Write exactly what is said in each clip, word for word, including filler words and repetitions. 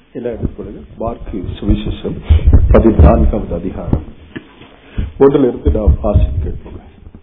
மாற்கு சுவிசேஷம் பதினான்காவது அதிகாரம் ஒன்றில் இருந்து நாம் வாசிக்க கேட்போம்.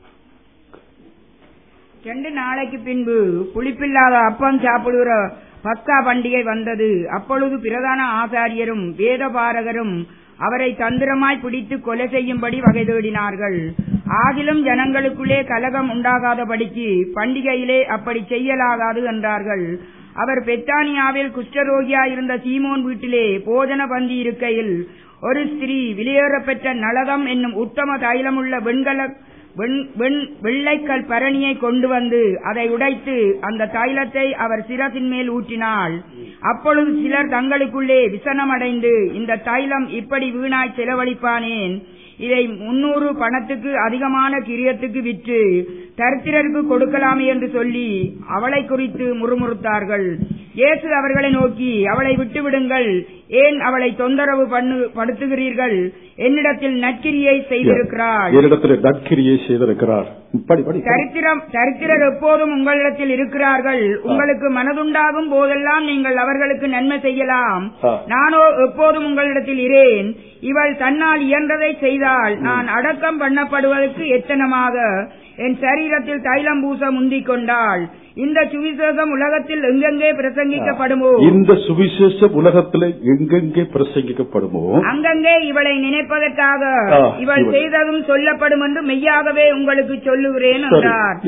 ரெண்டு நாளைக்கு பின்பு புளிப்பில்லாத அப்பம் சாப்பிடுகிற பஸ்கா பண்டிகை வந்தது. அப்பொழுது பிரதான ஆசாரியரும் வேதபாரகரும் அவரை தந்திரமாய் பிடித்து கொலை செய்யும்படி வகை தேடினார்கள். ஆகிலும் ஜனங்களுக்குள்ளே கலகம் உண்டாகாதபடிக்கு பண்டிகையிலே அப்படி செய்யலாகாது என்றார்கள். அவர் பெத்தானியாவில் குஷ்டரோகியாயிருந்த சீமோன் வீட்டிலே போஜன பந்தி இருக்கையில் ஒரு ஸ்திரீ வெளியேறப்பெற்ற நலகம் என்னும் உத்தம தைலமுள்ள வெண்கல வெள்ளைக்கல் பரணியை கொண்டு வந்து அதை உடைத்து அந்த தைலத்தை அவர் சிரசின் மேல் ஊற்றினாள். அப்பொழுது சிலர் தங்களுக்குள்ளே விசனமடைந்து, இந்த தைலம் இப்படி வீணாய் செலவழிப்பானேன், இதை முன்னூறு பணத்துக்கு அதிகமான கிரியத்துக்கு விற்று தரித்திரருக்கு கொடுக்கலாமே என்று சொல்லி அவளை குறித்து முறுமுறுத்தார்கள். இயேசு அவர்களை நோக்கி, அவளை விட்டுவிடுங்கள், ஏன் அவளை தொந்தரவு பண்ணு படுத்துகிறீர்கள்? என்னிடத்தில் நற்கிரியை செய்திருக்கிறார் என்னிடத்தில் நற்கிரியை செய்திருக்கிறார் தரித்திரம் தரித்திரர் எப்போதும் உங்களிடத்தில் இருக்கிறார்கள். உங்களுக்கு மனதுண்டாகும் போதெல்லாம் நீங்கள் அவர்களுக்கு நன்மை செய்யலாம். நானோ எப்போதும் உங்களிடத்தில் இரேன். இவள் தன்னால் இயன்றதை செய்தால் நான் அடக்கம் பண்ணப்படுவதற்கு எத்தனமாக என் சரீரத்தில் தைலம் பூச முந்திக் கொண்டாள். இந்த சுவிசேஷம் உலகத்தில் எங்கெங்கே பிரசங்கிக்கப்படுமோ இந்த சுவிசேஷம் உலகத்தில் எங்கெங்கே பிரசங்கிக்கப்படுமோ அங்கங்கே இவளை நினைப்பதற்காக இவள் செய்ததும் சொல்லப்படும் என்று மெய்யாகவே உங்களுக்கு சொல்லுகிறேன் என்றார்.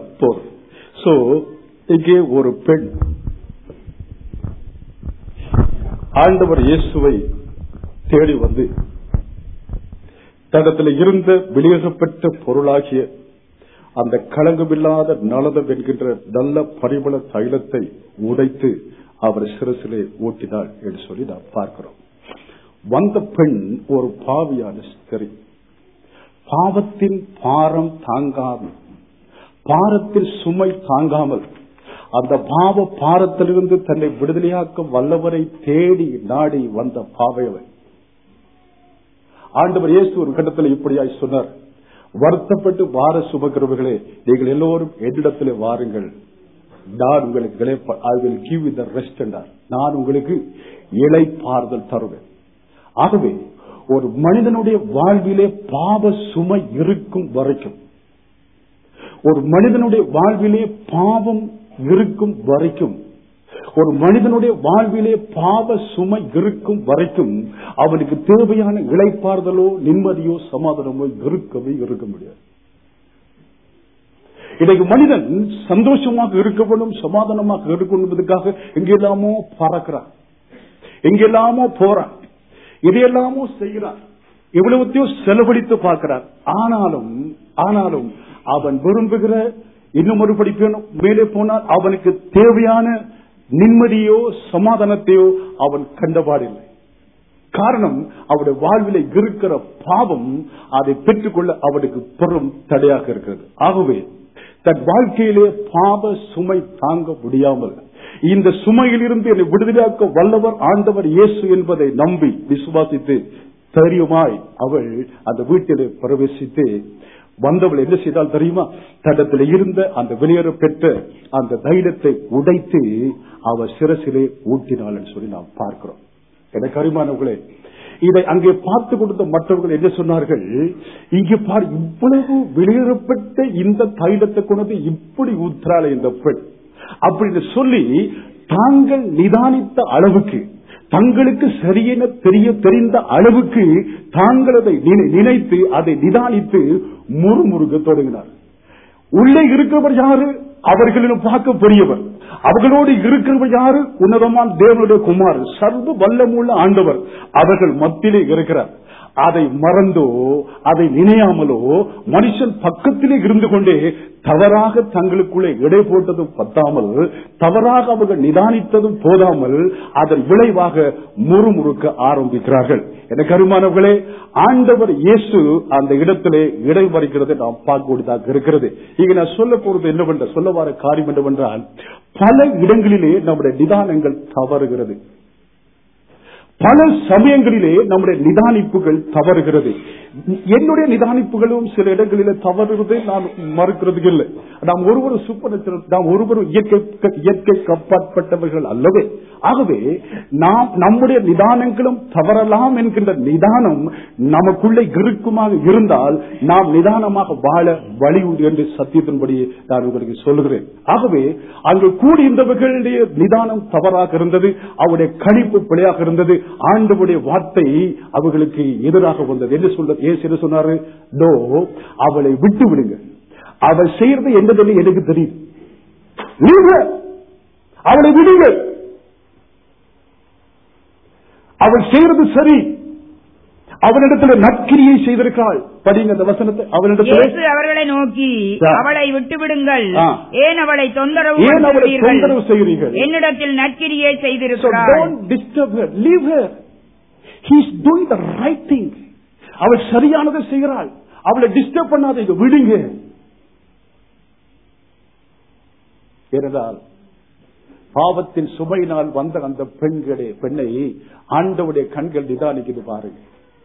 இங்கே ஒரு பெண் ஆண்டவர் இயேசுவை தேடி வந்து தடத்தில் இருந்த வெளியேறப்பட்ட பொருளாகிய அந்த களங்கமில்லாத நலதம் என்கின்ற நல்ல பரிமள தைலத்தை உடைத்து அவர் சிரசிலே ஊட்டினார் என்று சொல்லி நாம் பார்க்கிறோம். வந்த பெண் ஒரு பாவியான ஸ்திரீ, பாவத்தின் பாரம் தாங்காமல், பாரத்தின் சுமை தாங்காமல், அந்த பாவ பாரத்திலிருந்து தன்னை விடுதலையாக்க வல்லவரை தேடி நாடி வந்த பாவையவன். ஆண்டவர் இயேசு ஒரு கட்டத்தில் இப்படியாய் சொன்னார், வருத்தப்பட்டு வார சுமக்கிறவர்களே, நீங்கள் எல்லோரும் என்னிடத்தில் வாருங்கள், நான் உங்களுக்கு I will give you the rest என்றார். நான் உங்களுக்கு இளைப்பாறுதல் தருவேன். ஆகவே ஒரு மனிதனுடைய வாழ்விலே பாவ சுமை இருக்கும் வரைக்கும், ஒரு மனிதனுடைய வாழ்விலே பாவம் இருக்கும் வரைக்கும், ஒரு மனிதனுடைய வாழ்விலே பாவ சுமை இருக்கும் வரைக்கும் அவனுக்கு தேவையான இளைப்பாறுதலோ நிம்மதியோ சமாதானமோ இருக்கவே இருக்க முடியாது. இன்றைக்கு மனிதன் சந்தோஷமாக இருக்க வேண்டும், சமாதானமாக இருக்கணும்பதற்காக எங்கெல்லாமோ பறக்கிறான், எங்கெல்லாமோ போறான், எதையெல்லாமோ செய்கிறான், எவ்வளவுத்தையோ செலவழித்து பார்க்கிறான். ஆனாலும் ஆனாலும் அவன் விரும்புகிற இன்னும் ஒரு படிக்கணும் மேலே போனால் அவனுக்கு தேவையான நிம்மதியோ சமாதானத்தையோ அவன் கண்டபாடில்லை. காரணம், அவருடைய வாழ்வில இருக்கிற பாவம் அதை பெற்றுக்கொள்ள அவனுக்கு பெரும் தடையாக இருக்கிறது. ஆகவே தன் வாழ்க்கையிலே பாவ சுமை தாங்க முடியாமல், இந்த சுமையிலிருந்து என்னை விடுதலையாக்க வல்லவர் ஆண்டவர் இயேசு என்பதை நம்பி விசுவாசித்து தைரியமாய் அவள் அந்த வீட்டிலே பிரவேசித்து வந்தவள் என்ன செய்தால் தெரியுமா? தடத்தில் இருந்த அந்த வெளியேற பெற்ற அந்த தைலத்தை உடைத்து அவர் சிரசிலே ஊட்டினாள் என்று சொல்லி நாம் பார்க்கிறோம். எனக்கு அருமையானவர்களே, இதை அங்கே பார்த்து கொடுத்த மற்றவர்கள் என்ன சொன்னார்கள்? இங்கே பார், இவ்வளவு வெளியேறப்பட்ட இந்த தைலத்தை கொண்டு இப்படி ஊற்றாள இந்த பெண் அப்படின்னு சொல்லி தாங்கள் நிதானித்த அளவுக்கு, தங்களுக்கு சரியென தெரிய தெரிந்த அளவுக்கு தாங்கள் அதை நினைத்து அதை நிதானித்து முறுமுறுக்க தொடங்கினார். உள்ளே இருக்கிறவர் யாரு? அவர்களிடம் பார்க்க பெரியவர். அவர்களோடு இருக்கிறவர் யாரு? உன்னதமான தேவனுடைய குமார், சர்வ வல்லமுள்ள ஆண்டவர் அவர்கள் மத்தியிலே இருக்கிறார். அதை மறந்தோ அதை நினையாமலோ மனுஷன் பக்கத்திலே இருந்து கொண்டே தவறாக தங்களுக்குள்ளே எடை போட்டதும் பத்தாமல், தவறாக அவர்கள் நிதானித்ததும் போதாமல் அதன் விளைவாக முறுமுறுக்க ஆரம்பிக்கிறார்கள். எனக்கு அருமானவர்களே, ஆண்டவர் இயேசு அந்த இடத்திலே இடை மறிக்கிறதை நாம் பார்க்கக்கூடியதாக இருக்கிறது. இங்க நான் சொல்ல போறது என்னவென்ற சொல்ல வர காரியம் என்னவென்றால், பல இடங்களிலே நம்முடைய நிதானங்கள் தவறுகிறது. பல சமயங்களிலே நம்முடைய நிதானிப்புகள் தவறுகிறது. என்னுடைய நிதானிப்புகளும் சில இடங்களிலே தவறுவதை நான் மறுக்கிறது இல்லை. நாம் ஒருவரும் சூப்பர் நேச்சுரல், நாம் ஒருவரும் இயற்கை இயற்கை கப்பாற்பட்டவர்கள் அல்லவே. ஆகவே நாம் நம்முடைய நிதானங்களும் தவறலாம் என்கின்ற நிதானம் நமக்குள்ளே இருக்குமாக இருந்தால் நாம் நிதானமாக வாழ வழி உண்டு என்று சத்தியத்தின்படி நான் உங்களுக்கு சொல்லுகிறேன். ஆகவே அங்கு கூடியிருந்தவர்களுடைய நிதானம் தவறாக இருந்தது, அவருடைய கணிப்பு பிழையாக இருந்தது, ஆண்டவருடைய வார்த்தை அவர்களுக்கு எதிராக வந்தது. என்ன சொல்ல ஏசு சொன்னாரு? டோ, அவளை விட்டு விடுங்க, அவள் செய்யறது என்னது எனக்கு தெரியும், அவளை விடுங்க, அவள் செய்யறது சரி, அவனிடத்தில் நற்கிரியை செய்திருக்கிறாள். படிங்க அந்த வசனத்தை. அவனிடத்தில் அவர்களை நோக்கி, அவளை விட்டு விடுங்கள், ஏன் அவளை தொந்தரவு ஏன் அவளை தொந்தரவு செய்கிறீர்கள், என்னிடத்தில் நற்கிரியை செய்திருக்கிறாள். Don't disturb her, leave her. He is doing the right thing. அவள் சரியானதை செய்கிறாள், அவளை டிஸ்டர்ப் பண்ணாதீங்க, விடுங்க. ஏனென்றால் பாவத்தின் சுமையினால் வந்த அந்த பெண்களே பெண்ணை ஆண்டவருடைய கண்கள் நிதானிக்குது பாருங்க.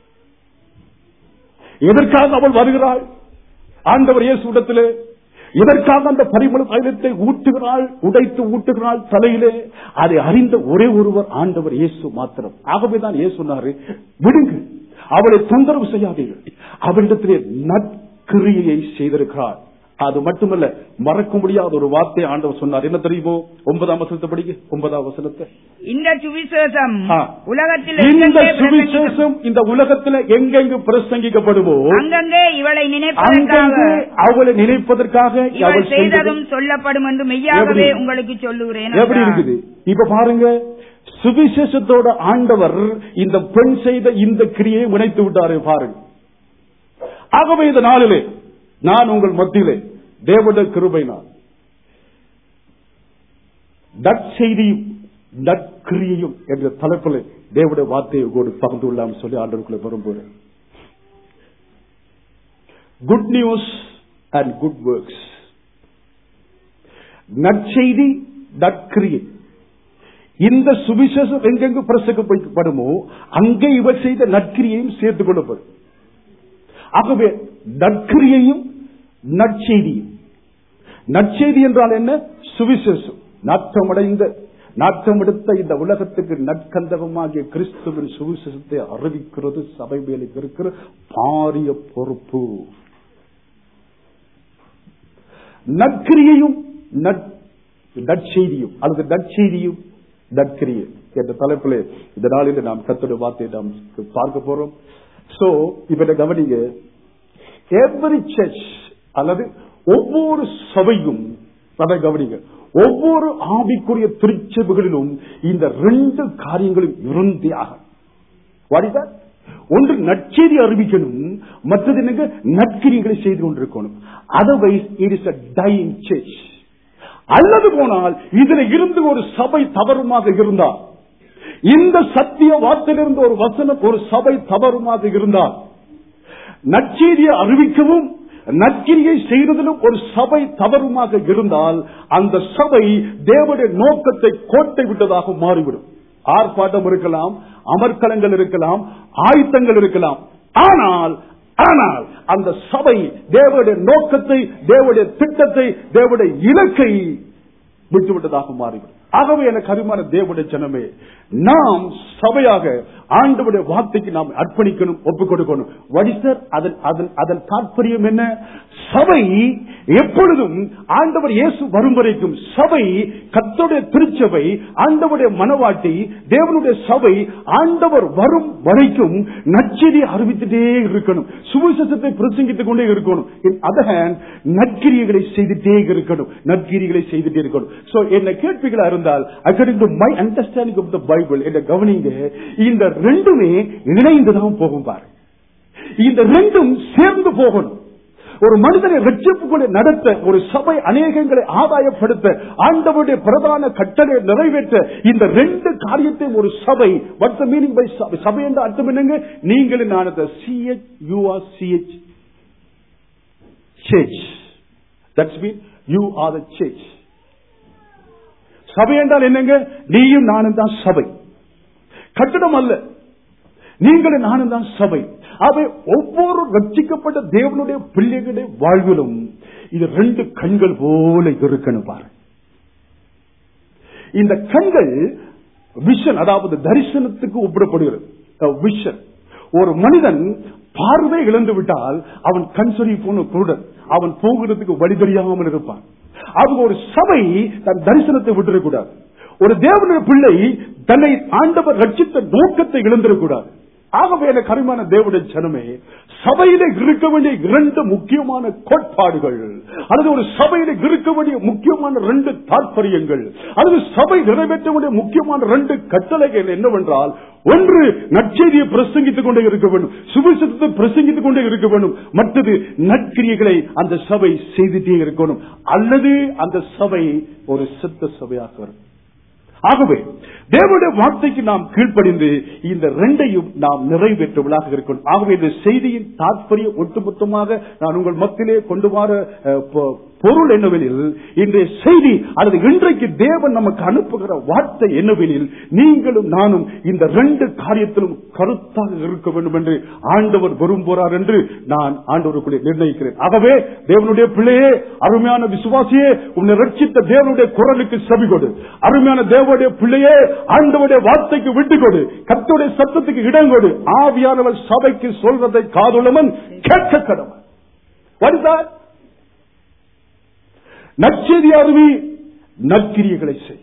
எதற்காக அவள் வருகிறாள் ஆண்டவர் இயேசுவிடத்திலே? எதற்காக அந்த பரிமள தைலத்தை ஊட்டுகிறாள், உடைத்து ஊட்டுகிறாள் தலையிலே? அதை அறிந்த ஒரே ஒருவர் ஆண்டவர் இயேசு மாத்திரம். ஆகவேதான் இயேசு சொன்னாரு, விடுங்க, அவளை தொந்தரவு செய்யாதீர்கள், அவளிடத்திலே நற்கிரியை செய்திருக்கிறாள். அது மட்டுமல்ல, மறக்க முடியாத ஒரு வார்த்தை ஆண்டவர் சொன்னார். என்ன தெரியுமோ? ஒன்பதாம் வசனத்தை படிக்க. ஒன்பதாம் வசனத்தை. இந்த சுவிசேஷம் உலகத்தில் இந்த சுவிசேஷம் இந்த உலகத்தில் எங்கெங்கு பிரசங்கிக்கப்படுமோ அங்கங்கே இவளை நினைப்பதற்காக அவளை நினைப்பதற்காக அவள் செய்ததும் சொல்லப்படும் என்று மெய்யாகவே உங்களுக்கு சொல்லுகிறேன். எப்படி இருக்குது இப்ப பாருங்க. சுவிசேஷத்தோட ஆண்டவர் இந்த பெண் செய்த இந்த கிரியை முனைத்து விட்டாரு பாருங்க. ஆகவே இந்த நாளிலே நான் உங்கள் மத்தியிலே தேவனுடைய கிருபையினால் நற்செய்தியும் நற்கிரியையும் என்ற தலைப்பில் தேவனுடைய வார்த்தையை கூட பகிர்ந்து கொள்ளாமல் சொல்லி ஆண்டவருக்குள்ள விரும்புகிறேன். Good news and good works. நற்செய்தி நற்கிரியை. இந்த சுவிசேஷம் எங்கெங்கு பிரசங்கப்படுமோ அங்கே இவர் செய்த நற்கிரியையும் சேர்த்துக் கொள்ளப்படும். ஆகவே நற்கிரியையும் நற்செய்தியும். நற்செய்தி என்றால் என்ன? சுவிசேஷம். நாற்றமடைந்த நாற்றமெடுத்த இந்த உலகத்துக்கு நற்கந்தகமாகிய கிறிஸ்துவின் சுவிசேஷத்தை அறிவிக்கிறது சபை மேலுக்கு இருக்கிற பாரிய பொறுப்பு. நற்கிரியையும் நற்செய்தியும் அல்லது நற்செய்தியும் நற்கிரியை என்ற தலைப்பிலே இந்த நாளில் நாம் கர்த்தருடைய வார்த்தையை நாம் பார்க்க போறோம். சோ இப்ப கவனிங்க, எவ்ரி சர்ச் அல்லது ஒவ்வொரு சபையும் அதை கவனிங்க, ஒவ்வொரு ஆவிக்குரிய திருச்சபைகளிலும் இந்த ரெண்டு காரியங்களும் இருந்தாக. ஒன்று நற்செய்தி அறிவிக்கணும், மற்றது என்னங்க நற்கிரிகளை செய்து கொண்டிருக்கணும். Otherwise it is a dying church. அல்லது போனால் இதுல இருந்து ஒரு சபை தவறுமாக இருந்தால், இந்த சத்திய வார்த்தையிலிருந்து ஒரு வசனம் ஒரு சபை தவறுமாக இருந்தால், நற்செய்தியை அறிவிக்கவும் நற்கிரியை செய்வதிலும் ஒரு சபை தவறுமாக இருந்தால் அந்த சபை தேவனுடைய நோக்கத்தை கோட்டை விட்டதாக மாறிவிடும். ஆர்ப்பாட்டம் இருக்கலாம், அமர்க்களங்கள் இருக்கலாம், ஆயுத்தங்கள் இருக்கலாம். ஆனால் ஆனால் அந்த சபை தேவனுடைய நோக்கத்தை, தேவனுடைய திட்டத்தை, தேவனுடைய இலக்கை விட்டுவிட்டதாக மாறிவிடும். ஆகவே எனக்கு அருமையான தேவனுடைய ஜனமே, நாம் சபையாக ஆண்டவருடைய வார்த்தைக்கு நாம் அர்ப்பணிக்கணும், ஒப்புக் கொடுக்கணும். வடிசர் அதன் அதன் தாற்பயம் என்ன? சபை எப்பொழுதும் ஆண்டவர் இயேசு வரும் வரைக்கும் சபை, கர்த்தருடைய திருச்சபை, ஆண்டவருடைய மனவாட்டி, தேவனுடைய சபை ஆண்டவர் வரும் வரைக்கும் நற்செய்தியை அறிவித்துட்டே இருக்கணும், சுவிசேஷத்தை பிரசங்கித்துக் கொண்டே இருக்கணும். அதர் ஹேண்ட் நற்கிரியைகளை செய்துட்டே இருக்கணும், நற்கிரியைகளை செய்துட்டே இருக்கணும். சோ என்ன கேள்விகளா இருந்தால், according to my understanding of the Bible என்ற கவனிங்க, இந்த ரெண்டுமே இணைந்துதான் போகும் பாரு. இந்த ரெண்டும் சேர்ந்து போகணும். ஒரு மனிதனை ரட்சிப்புக்குள்ளே நடத்த, ஒரு சபை அநேகங்களை ஆதாயப்படுத்த, ஆண்டவருடைய பிரதான கட்டளை நிறைவேற்ற இந்த ரெண்டு காரியத்தையும் ஒரு சபை, வாட்ஸ் தி மீனிங் பை சபை என்ற அர்த்தம் என்னங்க? நீங்கள் நான் CH U R CH church. That's mean you are the church. சபை என்றால் என்னங்க? நீயும் நானும் தான் சபை. கட்டடம் அல்ல, நீங்களும் நானும் தான் சபை. அவை ஒவ்வொரு ரட்சிக்கப்பட்ட தேவனுடைய பிள்ளைகளுடைய வாழ்விலும் இது ரெண்டு கண்கள் போல இருக்கணும் பாரு. இந்த கண்கள் விஷன், அதாவது தரிசனத்துக்கு ஒப்பிடப்படுகிறது. விஷன். ஒரு மனிதன் பார்வை இழந்து விட்டால் அவன் கண் சொல்லி போன குருடன், அவன் போகிறதுக்கு வழி தெரியாமல் இருப்பான். அவங்க ஒரு சபை தன் தரிசனத்தை விட்டுறக்கூடாது. ஒரு தேவனுடைய பிள்ளை தன்னை ஆண்டவர் ரட்சித்த நோக்கத்தை இழந்திடக்கூடாது. ஆகவே எனக்கு அருமையான தேவனுடைய ஜனமே, சபையில இருக்க வேண்டிய இரண்டு முக்கியமான கோட்பாடுகள், அல்லது ஒரு சபையில இருக்க வேண்டிய முக்கியமான ரெண்டு தாற்பயங்கள், அல்லது சபை நிறைவேற்ற வேண்டிய முக்கியமான ரெண்டு கட்டளைகள் என்னவென்றால், ஒன்று நற்செய்தியை பிரசங்கித்துக் கொண்டே இருக்க வேண்டும், சுவிசேஷத்தை பிரசங்கித்துக் கொண்டே இருக்க வேண்டும். மற்றது நற்கிரியைகளை அந்த சபை செய்துட்டே இருக்கணும், அல்லது அந்த சபை ஒரு சித்த சபையாக வரும். ஆகவே தேவனுடைய வார்த்தைக்கு நாம் கீழ்ப்படிந்து இந்த ரெண்டையும் நாம் நிறைவேற்றவர்களாக இருக்கணும். ஆகவே இந்த செய்தியின் தாற்பயம் ஒட்டுமொத்தமாக நான் உங்கள் மத்தியிலே கொண்டு வர பொருள் என்னவெனில், இன்றைய செய்தி அல்லது இன்றைக்கு தேவன் நமக்கு அனுப்புகிற வார்த்தை என்னவெனில், நீங்களும் நானும் இந்த ரெண்டு காரியத்திலும் கருத்தாக இருக்க வேண்டும் என்று ஆண்டவர் விரும்புகிறார் என்று நான் ஆண்டவருக்குள்ளே நிர்ணயிக்கிறேன். ஆகவே தேவனுடைய பிள்ளையே, அருமையான விசுவாசியே, உன்னை ரட்சித்த தேவனுடைய குரலுக்கு செவி கொடு. அருமையான தேவனுடைய பிள்ளையே, ஆண்டவருடைய வார்த்தைக்கு விட்டுக் கொடு. கர்த்தருடைய சத்தத்துக்கு இடம் கொடு. ஆவியானவர் சபைக்கு சொல்வதை காதுள்ளவன் கேட்க கடவன். வருதார் நற்செய்தி அறிவி, நற்கிரியைகளை செய்.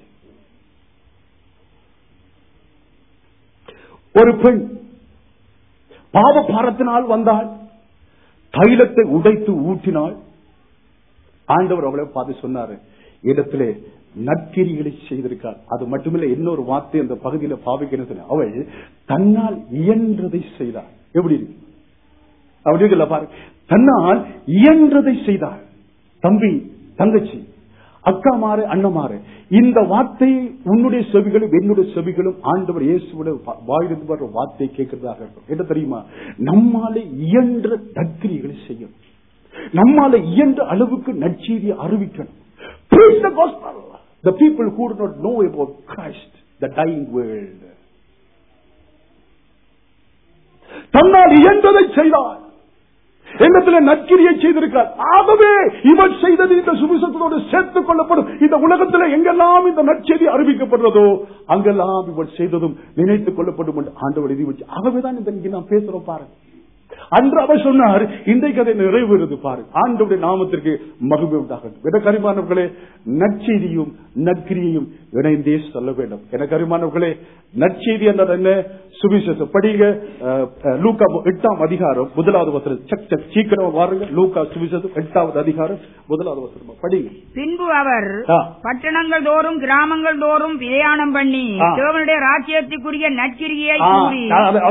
ஒரு பெண் பாவ பாரத்தினால் வந்தால் தைலத்தை உடைத்து ஊற்றினாள். ஆண்டவர் அவளை பார்த்து சொன்னாரு, இடத்திலே நற்கிரிகளை செய்திருக்காள். அது மட்டுமில்லை, இன்னொரு வார்த்தை அந்த பகுதியில் பாவிக்கிறது, அவள் தன்னால் இயன்றதை செய்தாள். எப்படி இருக்கு அப்படி இருக்குல்ல பாரு, தன்னால் இயன்றதை செய்தாள். தம்பி, தங்கச்சி, அக்கா மாறு, அண்ணமாறு, இந்த வார்த்தை உன்னுடைய செவிகளும் என்னுடைய செவிகளும் ஆண்டவர் இயேசுவோட வாயிலிருந்து வர்ற வார்த்தை கேட்கிறதாக இருக்கும். என்ன தெரியுமா? நம்மாலே இயன்ற நற்கிரிகளை செய்யணும், நம்மால இயன்ற அளவுக்கு நற்செய்தியை அறிவிக்கணும். Preach the gospel. The people who do not know about Christ, the dying world. தன்னால் இயன்றதை செய்தார், என்னத்தில் நற்கிரியை செய்திருக்கிறார். ஆகவே இவர் செய்தது இந்த சுவிசேஷத்தோடு சேர்த்துக் கொள்ளப்படும். இந்த உலகத்தில் எங்கெல்லாம் இந்த நற்செய்தி அறிவிக்கப்படுறதோ அங்கெல்லாம் இவர் செய்ததும் நினைத்துக் கொள்ளப்படும் என்று ஆண்டவர் எழுதி வச்சு. ஆகவேதான் இந்த நாம் பேசுறோம் பாருங்க. அன்று அவர் சொன்னார், இன்றைக்கு அதை நிறைவேறுது பாருங்க. ஆண்டவருடைய நாமத்திற்கு மகிமை உண்டாகட்டும். எனக்கு அருமையானவர்களே, நற்செய்தியும் நற்கிரியையும் இணைந்தே சொல்ல வேண்டும். எனக்கு அருமையானவர்களே, நற்செய்தி என்றால் என்ன? சுவிசேஷம் படிங்க. லூக்கா எட்டாம் அதிகாரம் முதலாவது வசனம். சக் சக் சீக்கிரம் வாருங்க. லூக்கா சுவிசேஷம் எட்டாவது அதிகாரம் முதலாவது வசனம் படிங்க. பின்பு அவர் பட்டணங்கள் தோறும் கிராமங்கள் தோறும் பிரயாணம் பண்ணி தேவனுடைய ராஜ்யத்துக்குரிய நற்கிரியை கூறி,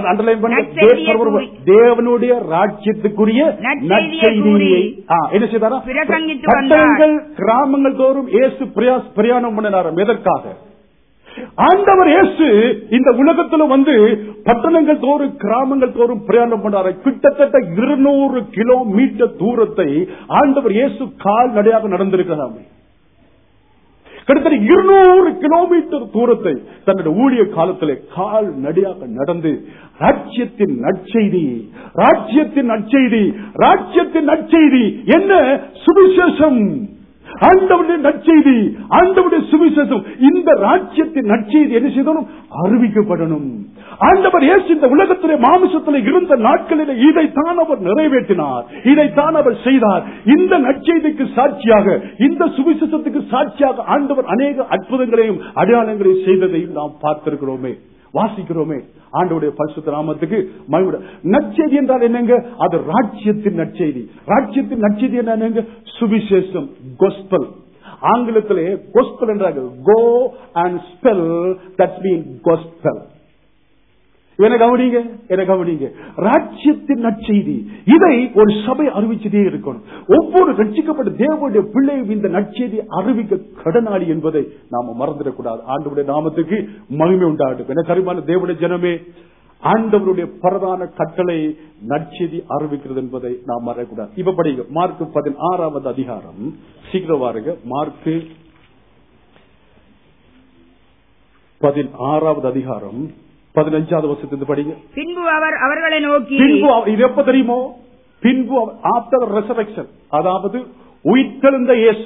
தேவனுடைய ராஜ்யத்துக்குரிய நற்செய்தியை என்ன செய்தாரா? பட்டணங்கள் கிராமங்கள் தோறும் இயேசு பிரயாணம் பண்ணினார். எதற்காக? ஆண்டவர் இயேசு இந்த உலகத்தில் வந்து பட்டணங்கள் தோறும் கிராமங்கள் தோறும் பிரயாணம் பண்ணார். கிட்டத்தட்ட இருநூறு கிலோமீட்டர் தூரத்தை ஆண்டவர் இயேசு கால்நடையாக நடந்திருக்கிறார். கிட்டத்தட்ட இருநூறு கிலோமீட்டர் தூரத்தை தன்னுடைய ஊழிய காலத்திலே கால் நடையாக நடந்து ராஜ்யத்தின் நற்செய்தி, ராஜ்யத்தின் நற்செய்தி, ராஜ்யத்தின் நற்செய்தி என்ன? சுவிசேஷம், ஆண்டவருடைய நற்செய்தி, ஆண்டவருடைய சுவிசேஷம். இந்த ராஜ்யத்தின் நற்செய்தி என்ன செய்யணும்? அறிவிக்கப்படணும். ஆண்டவர் இயேசு இந்த உலகத்திலே மாமிசத்திலே இருந்த நாட்களிலே இதைத்தான் அவர் நிறைவேற்றினார், இதைத்தான் அவர் செய்தார். இந்த நற்செய்திக்கு சாட்சியாக, இந்த சுவிசேஷத்துக்கு சாட்சியாக ஆண்டவர் அநேக அற்புதங்களையும் அடையாளங்களையும் செய்ததையும் நாம் பார்த்திருக்கிறோமே, வாசிக்கிறோமே. ஆண்டவருடைய பரிசுத்த நாமத்துக்கு மகிமை. நற்செய்தி என்றால் என்னங்க? அது ராஜ்யத்தின் நற்செய்தி. ராஜ்யத்தின் நற்செய்தி என்னங்க? சுவிசேஷம், gospel. ஆங்கிலத்திலே gospel என்றாங்க. go and spell, that means gospel. என கவனிங்க, என கவனிங்க. ராஜ்யத்தின் நற்செய்தி, இதை ஒரு சபை அறிவிச்சதே இருக்கணும். ஒவ்வொரு ரட்சிக்கப்பட்ட தேவனுடைய பிள்ளையும் இந்த நற்செய்தி அறிவிக்க கடனாளி என்பதை நாம மறந்துடக்கூடாது. ஆண்டவருடைய நாமத்துக்கு மகிமை உண்டாகட்டும். என கருமான தேவனுடைய ஜனமே, ஆண்டவருடைய பிரதான கட்டளை நற்செய்தி அறிவிக்கிறது என்பதை நாம் மறக்கக்கூடாது. இப்ப படிங்க, மார்க் பதினாறாவது அதிகாரம். சீக்கிரம் வாருங்க. மார்க் பதினாறாவது அதிகாரம் பதினஞ்சாவது வருஷத்துக்கு படிங்க. பின்பு அவர் அவர்களை நோக்கி, பின்பு இது எப்ப தெரியுமோ? பின்பு ஆஃப்டர் ரெசரக்ஷன், அதாவது உயிர்த்தெழுந்த இயேசு,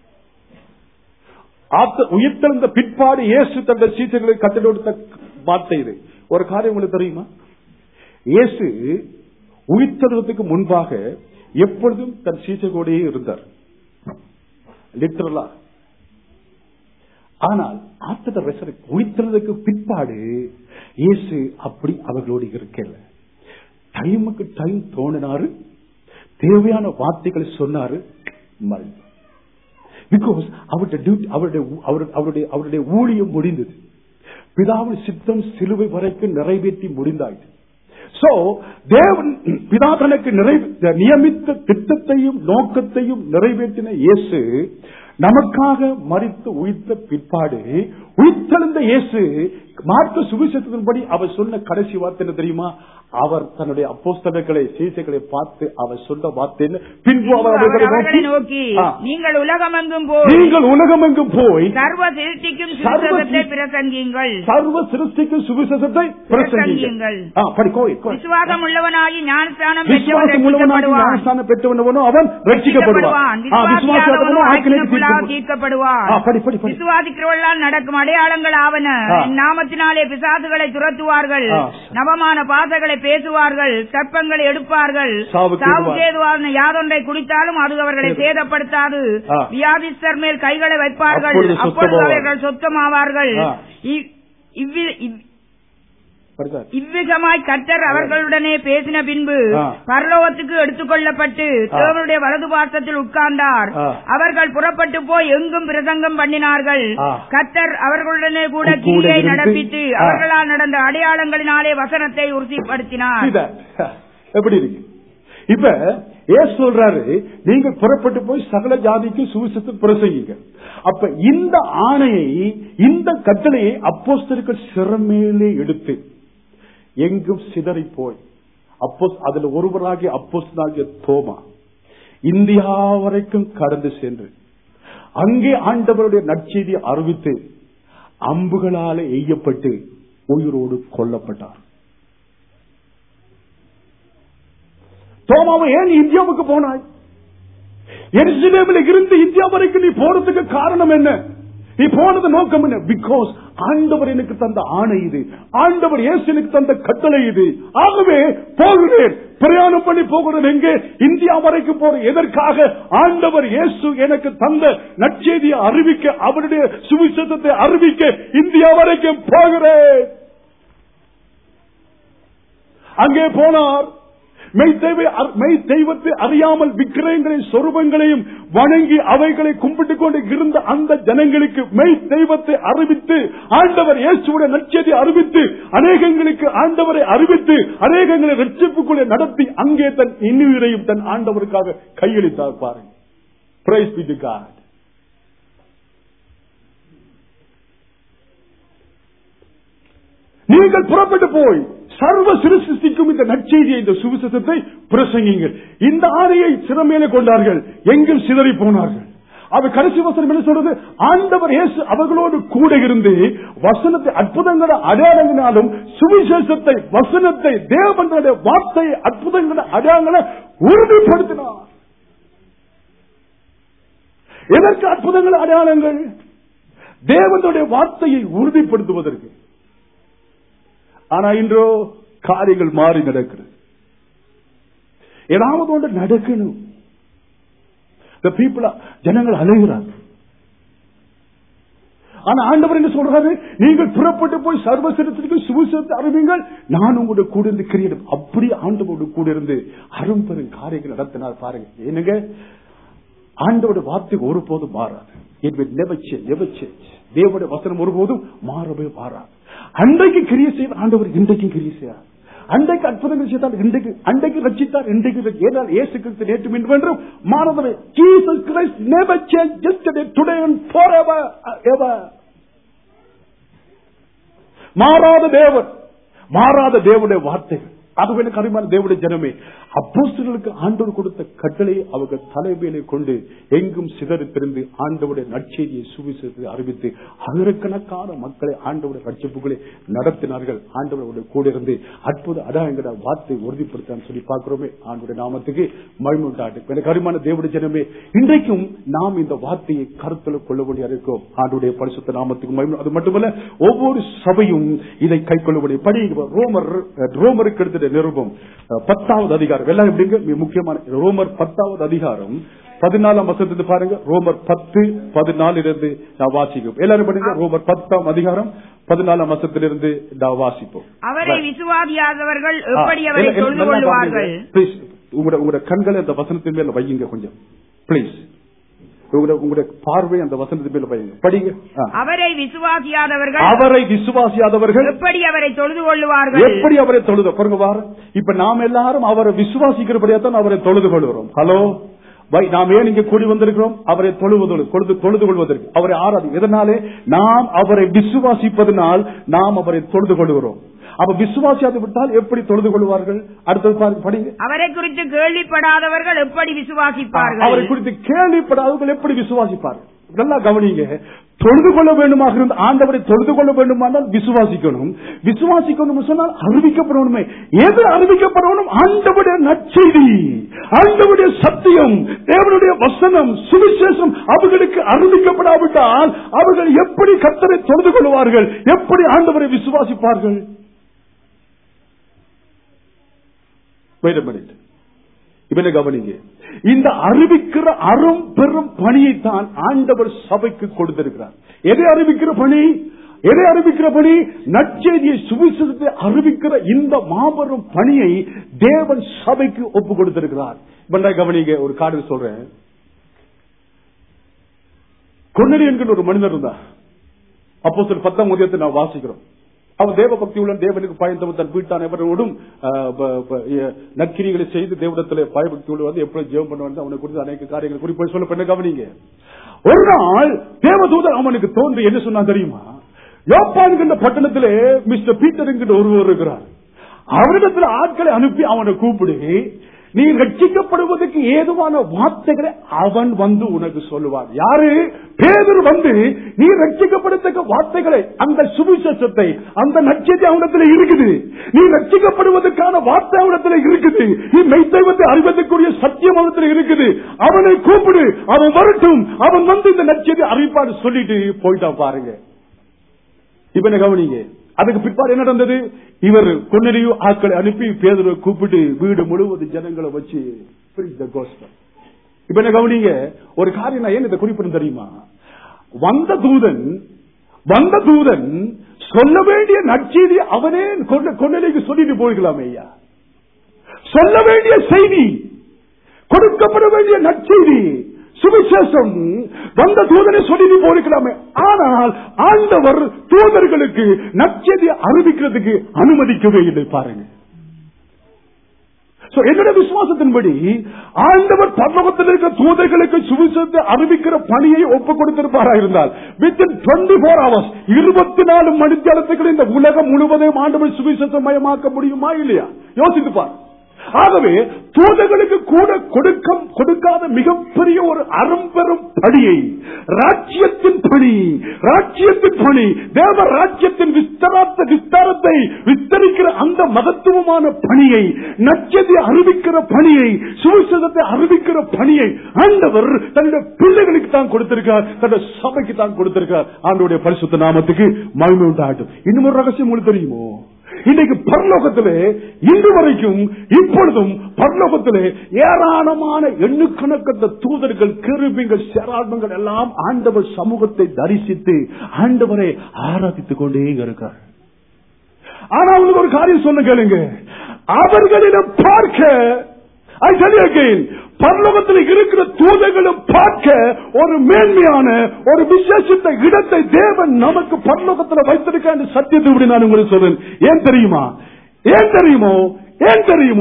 உயிர்த்தெழுந்த பிற்பாடு இயேசு தந்த சீசர்களை கட்டளை கொடுத்த வார்த்தை இது. ஒரு காரியம் உங்களுக்கு தெரியுமா? இயேசு உயிர்த்தெழுவதற்கு முன்பாக எப்பொழுதும் தன் சீசர்களோடே இருந்தார், லிட்டரலா. ஆனால் ஆஃப்டர் ரெசரக்ஷன், உயிர்த்தெழுவதற்கு பிற்பாடு இயேசு அப்படி அவர்களோடு இருக்கல. டைமுக்கு டைம் தோணினாரு, தேவையான வார்த்தைகளை சொன்னாரு, மறைந்தார். பிகாஸ் அவருடைய டியூட்டி, அவருடைய அவருடைய ஊழியம் முடிந்தது. பிதாவின் சித்தம் சிலுவை வரைக்கும் நிறைவேற்றி முடிந்தாயிற்று. சோ தேவன் பிதா தனக்கு நியமித்த திட்டத்தையும் நோக்கத்தையும் நிறைவேற்றின இயேசு நமக்காக மரித்து உயிர்த்த பிற்பாடு உயிர்த்தெழுந்த இயேசு மார்க்கு சுவிசேஷத்தின்படி அவர் சொன்ன கடைசி வார்த்தை என்ன தெரியுமா? அவர் தன்னுடைய அப்போஸ்தலர்களை சீசர்களை பார்த்து அவர் சொன்ன வார்த்தை என்ன? பின்பு அவர் அவர்களை நோக்கி, நீங்கள் உலகமெங்கும் போய் நீங்கள் உலகமெங்கும் போய் சர்வ சிருஷ்டிக்கும் சுவிசேஷத்தை பிரசங்கியுங்கள், சர்வ சிருஷ்டிக்கும் சுவிசேஷத்தை பிரசங்கியுங்கள். விசுவாசம் உள்ளவனாகி ஞானஸ்நானம் ஞானஸ்நானம் பெற்றவனோ அவன் ரட்சிக்கப்படுவான், விசுவாசிக்கிறவர்களால் நடக்கும் அடையாளங்கள் ஆவன. நாமத்தினாலே பிசாசுகளை துரத்துவார்கள், நவமான பாசங்களை பேசுவார்கள், சர்ப்பங்களை எடுப்பார்கள், சாவுக்கேதுவான யாதொன்றை குடித்தாலும் அது அவர்களை சேதப்படுத்தாது. வியாதிஸ்தர் மேல் கைகளை வைப்பார்கள், அப்பொழுது அவர்கள் சொத்தமாவார்கள். இவ்விதமாய் கர்த்தர் அவர்களுடனே பேசின பின்பு பரலோகத்துக்கு எடுத்துக் கொள்ளப்பட்டு தேவனுடைய வலது பாசத்தில் உட்கார்ந்தார். அவர்கள் புறப்பட்டு போய் எங்கும் பிரசங்கம் பண்ணினார்கள். கர்த்தர் அவர்களுடனே கூட கிரியை நடப்பித்து அவர்களால் நடந்த அடையாளங்களினாலே வசனத்தை உறுதிப்படுத்தினார். எப்படி இருக்கு இப்ப? ஏசு சொல்றாரு, நீங்கள் புறப்பட்டு போய் சகல ஜாதிக்கு சுவிசேஷத்தை பிரசங்கிங்க. அப்ப இந்த ஆணையை, இந்த கட்டளையை அப்போஸ்தலர்கள் சிறமேலே எடுத்து எங்கும் சிதறி போய் அப்போ அதுல ஒருவராகிய அப்போஸ்தலனாகிய தோமா இந்தியா வரைக்கும் கடந்து சென்று அங்கே ஆண்டவருடைய நற்செய்தியை அறிவித்து அம்புகளால எய்யப்பட்டு உயிரோடு கொல்லப்பட்டார். தோமாவை ஏன் இந்தியாவுக்கு போனாய்? எருசலேமில் இருந்து இந்தியா வரைக்கும் நீ போறதுக்கு காரணம் என்ன? நீ போனது நோக்கம் என்ன? பிகாஸ் ஆண்டவர் எனக்கு தந்த ஆணை இது, ஆண்டவர் இயேசு எனக்கு தந்த கட்டளை இது. ஆகவே போகிறேன், பிரயாணம் பண்ணி போகிறேன். எங்கே? இந்தியா வரைக்கும் போறேன். எதற்காக? ஆண்டவர் இயேசு எனக்கு தந்த நற்செய்தியை அறிவிக்க, அவருடைய சுவிசேஷத்தை அறிவிக்க இந்தியா வரைக்கும் போகிறேன். அங்கே போனார். மெய் தெய்வத்தை அறியாமல் விக்கிரகங்களையும் சொரூபங்களையும் வணங்கி அவைகளை கும்பிட்டுக் கொண்டு இருந்த அந்த ஜனங்களுக்கு மெய் தெய்வத்தை அறிவித்து ஆண்டவர் இயேசுவுடைய நற்செய்தியை அறிவித்து அநேகங்களுக்கு ஆண்டவரை அறிவித்து அநேகங்களை ரட்சிப்புக்குள்ளே நடத்தி அங்கே தன் இன்னுயிரையும் தன் ஆண்டவருக்காக கையளித்தார். பாருங்க. Praise be to God. நீங்கள் புறப்பட்டு போய் சர்வ சிருஷ்டிக்கும் இந்த நற்செய்தியை, இந்த சுவிசேஷத்தை பிரசங்கிங்கள். இந்த ஆணையை சிறமேலே கொண்டார்கள், எங்கும் சிதறி போனார்கள். அவர் கடைசி வசனம் என்ன சொல்றது? ஆண்டவர் இயேசு அவர்களோடு கூட இருந்து வசனத்தை அற்புதங்கள அடையாளங்களாலும் சுவிசேஷத்தை, வசனத்தை, தேவனுடைய வார்த்தையை அற்புதங்கள அடையாளங்களை உறுதிப்படுத்தினார். எதற்கு அற்புதங்கள் அடையாளங்கள்? தேவனுடைய வார்த்தையை உறுதிப்படுத்துவதற்கு. ஆனா இன்றோ காரியங்கள் மாறி நடக்கிறது. ஏதாவது ஒன்று நடக்கணும். ஜனங்கள் அலைகிறாங்க. ஆனா ஆண்டவர் என்ன சொல்றாரு? நீங்கள் புறப்பட்டு போய் சர்வசனத்திற்கு சுவிசேஷத்தை அறிவிங்கள், நான் உங்களோட கூட இருந்து கிரியேட். அப்படி ஆண்டவரோடு கூட இருந்து அரும்பெரும் காரியங்கள் நடத்தினார். பாருங்க, என்னங்க, ஆண்டவோட வார்த்தை ஒருபோதும் மாறாது. தேவனுடைய வசனம் ஒருபோதும் மாறவே மாறாது. அன்றைக்கு கிரியை செய்ய ஆண்டவர் இன்றைக்கும் கிரியை செய்யார். அன்றைக்கு அற்புதங்கள் செய்தார், இன்றைக்கு அன்றைக்கு ரட்சித்தார், இன்றைக்கு ஏனால் இயேசு கிறிஸ்து நேற்றும் இன்றும் மாறவே. Jesus Christ never changed yesterday, today and forever ever. மாறாத தேவன், மாறாத தேவனுடைய வார்த்தைகள் அதுவே கருமான தேவனுடைய ஜனமே, அப்போஸ்தலர்களுக்கு ஆண்டவர் கொடுத்த கட்டளை அவங்க தலைமையிலே கொண்டு எங்கும் சிதறி திரிந்து ஆண்டவருடைய நற்செய்தியை சுவிசேஷத்தை அறிவித்து ஆயிரக்கணக்கான மக்களை ஆண்டவருடைய ரட்சிப்புகளை நடத்தினார்கள். ஆண்டவருடைய கூட இருந்து அற்புத அடாயங்கட வார்த்தை உறுதிப்படுத்தான்னு சொல்லி பார்க்கிறோமே. ஆண்டவருடைய நாமத்துக்கு மகிமை உண்டாகட்டும். கருமான தேவனுடைய ஜனமே, இன்றைக்கும் நாம் இந்த வார்த்தையை கருத்துல கொள்ள வேண்டிய இருக்கோம். ஆண்டவருடைய பரிசுத்த நாமத்துக்கு மகிமை. அது மட்டுமல்ல, ஒவ்வொரு சபையும் இதை கை கொள்ள வேண்டிய படி. ரோமர் ரோமருக்கு எடுத்த நிருபம் பத்தாவது அதிகாரம் எல்லாம் எப்படிங்க முக்கியமான ரோமர் பத்தாவது அதிகாரம் பதினாலாம் வசனத்தை பாருங்க. ரோமர் பத்து பதினாலு இருந்து நான் வாசிப்போம். எல்லாரும் படிங்க. ரோமர் பத்தாம் அதிகாரம் பதினாலாம் வசனத்திலிருந்து நான் வாசிப்போம். அவரை விசுவாசியாதவர்கள் எப்படி அவரை தொழுது கொள்வார்கள்? பிளீஸ் உங்களோட கண்களை அந்த வசனத்தின் மேல வையுங்க கொஞ்சம் பிளீஸ். உங்களுடைய பார்வை அந்த வசனத்தின் மேல வையுங்க. படிங்க. அவரை விசுவாசியாதவர்கள் அவரை விசுவாசியாதவர்கள் எப்படி அவரை தொழுது கொள்வார்கள்? எப்படி அவரை தொழுது பாருங்க. வாரம் இப்ப நாம் எல்லாரும் அவரை விசுவாசிக்கிறபடியாத்தான் அவரை தொழுது கொள்கிறோம். ஹலோ, நாம் ஏன் இங்க கூடி வந்திருக்கிறோம்? அவரை தொழுவது தொழுது கொள்வதற்கு, அவரை ஆராதி. எதனாலே? நாம் அவரை விசுவாசிப்பதனால் நாம் அவரை தொழுது கொள்கிறோம். அப்ப விசுவாசியாது விட்டால் எப்படி தொழுது கொள்வார்கள்? அடுத்தது படிங்க. அவரை குறித்து கேள்விப்படாதவர்கள் எப்படி விசுவாசிப்பார்கள்? அவரை குறித்து கேள்விப்படாதவர்கள் எப்படி விசுவாசிப்பார்கள்? நல்லா கவனிங்க. தொழுது கொள்ள வேண்டுமாக இருந்த ஆண்டவரை தொழுது கொள்ள வேண்டுமானால் விசுவாசிக்கணும். விசுவாசிக்கணும் சொன்னால் அறிவிக்கப்படணுமே. எது அறிவிக்கப்படணும்? ஆண்டவருடைய நற்செய்தி, ஆண்டவருடைய சத்தியம், தேவனுடைய வசனம், சுவிசேஷம் அவர்களுக்கு அறிவிக்கப்படாவிட்டால் அவர்கள் எப்படி கர்த்தரை தொழுது கொள்வார்கள்? எப்படி ஆண்டவரை விசுவாசிப்பார்கள்? Wait a minute. இவனை கவனிங்க. இந்த அறிவிக்கிற அரும் பெரும் பணியை தான் ஆண்டவர் சபைக்கு கொடுத்திருக்கிறார். எதை அறிவிக்கிற பணி? எதை அறிவிக்கிற பணி? நற்செய்தியை சுவிசேஷத்தை அறிவிக்கிற இந்த மாபெரும் பணியை தேவன் சபைக்கு ஒப்பு கொடுத்திருக்கிறார். இப்ப கவனிங்க, ஒரு காரணம் சொல்றேன். கொர்நேலியு என்கிற ஒரு மனிதர் இருந்தார். அப்போஸ்தலர் பத்தாம் அதிகாரத்தை நான் வாசிக்கிறோம். அவன் தேவ பக்தி உள்ள தேவனுக்கு பயந்தவன் தன் வீட்டான் எவரோடும் நற்கிரிகளை செய்து தேவனத்திலே பயபக்தி உள்ள வந்து எப்படி ஜெபம் பண்ணுவான் அவனை குறித்து அநேக காரியங்கள் குறிப்பாக சொல்ல பண்ண கவனிங்க. ஒரு நாள் தேவதூதன் அவனுக்கு தோன்றி என்ன சொன்னா தெரியுமா? யோப்பா என்கிற பட்டணத்திலே மிஸ்டர் பீட்டர் என்கிற ஒருவர் இருக்கிறார். அவரிடத்தில் ஆட்களை அனுப்பி அவனை கூப்பிடு, நீ ரட்சிக்கப்படுவதற்கு ஏதுவான வார்த்தைகளை அவன் வந்து உனக்கு சொல்லுவார். யாரு? பேதுரு வந்து நீ ரட்சிக்கப்படுவதற்கு வார்த்தைகளை, அந்த சுவிசேஷத்தை, அந்த நற்செய்தி அவனிடத்தில் இருக்குது. நீ ரட்சிக்கப்படுவதற்கான வார்த்தை அவனிடத்தில் இருக்குது. நீ மெய்தெய்வத்தை அறிவதற்குரிய சத்தியம் அவனிடத்தில் இருக்குது. அவனை கூப்பிடு, அவன் வரட்டும், அவன் வந்து இந்த நற்செய்தி அறிவிப்பான்னு சொல்லிட்டு போயிட்டான். பாருங்க, இவனை கவனிங்க. அதுக்கு பிற்பாடு என்ன நடந்தது? இவர் கொர்நேலியு ஆட்களை அனுப்பி பேதுருவை கூப்பிட்டு வீடு முழுவதும் ஜனங்களை வச்சு இப்ப என்ன கவனிங்க. ஒரு காரியம் நான் ஏன் இதை குறிப்பிடும் தெரியுமா? வந்த தூதன் வந்த தூதன் சொல்ல வேண்டிய நற்செய்தி அவனே கொர்நேலியுக்கு சொல்லிட்டு போய்க்கலாமே ஐயா. சொல்ல வேண்டிய செய்தி, கொடுக்கப்பட வேண்டிய நற்செய்தி, சுவிசேஷம் வந்த தூதனை சொல்லி போயிருக்கலாமே. ஆனால் ஆண்டவர் தூதர்களுக்கு நற்செய்தி அறிவிக்கிறதுக்கு அனுமதிக்கவே இல்லை. பாருங்க, என்னுடைய விசுவாசத்தின்படி ஆண்டவர் பரலோகத்தில் இருக்கிற தூதர்களுக்கு சுவிசேஷத்தை அறிவிக்கிற பணியை ஒப்புக் கொடுத்திருப்பாரா இருந்தால் வித்தின் டுவெண்ட்டி போர் ஹவர்ஸ் இருபத்தி நாலு மணி நேரத்துக்கு இந்த உலகம் முழுவதையும் ஆண்டவர் சுவிசேஷமயமாக்க முடியுமா இல்லையா? யோசித்துப்பார். ஆகவே தூதர்களுக்கு கூட கொடுக்க கொடுக்காத மிகப்பெரிய ஒரு அரும்பெரும் பணியை, ராஜ்யத்தின் பணி, ராஜ்யத்தின் பணி, தேவ ராஜ்யத்தின் விஸ்தாரத்தை விஸ்தாரத்தை விஸ்தரிக்கிற அந்த மகத்துவமான பணியை, நற்செய்தியை அறிவிக்கிற பணியை, சுவிசேஷத்தை அறிவிக்கிற பணியை ஆண்டவர் தன்னுடைய பிள்ளைகளுக்கு தான் கொடுத்திருக்கார், தன்னுடைய சபைக்கு தான் கொடுத்திருக்கார். ஆண்டவருடைய பரிசுத்த நாமத்துக்கு மகிமை உண்டாகட்டும். இன்னும் ஒரு ரகசியம் உங்களுக்கு தெரியுமோ? இன்றைக்கு பரலோகத்திலே இன்று வரைக்கும் இப்பொழுதும் பரலோகத்திலே ஏராளமான எண்ணுக்கணக்கற்ற தூதர்கள், கேருபீன்கள், சேராபீன்கள் எல்லாம் ஆண்டவர் சமூகத்தை தரிசித்து ஆண்டவரை ஆராதித்துக் கொண்டே இருக்கிறார். ஆனா அவங்களுக்கு ஒரு காரியம் சொல்ல கேளுங்க, அவர்களிடம் பார்க்க பரலோகத்தில் இருக்கிற தூதர்களும் பார்க்க ஒரு மேன்மையான ஒரு விசேஷித்த இடத்தை தேவன் நமக்கு பரலோகத்தில் வைத்திருக்க சத்தியத்தை விட நான் உங்களுக்கு சொல்றேன். ஏன் தெரியுமா? ஏன் தெரியுமோ? ஏன் தெரியுமோ?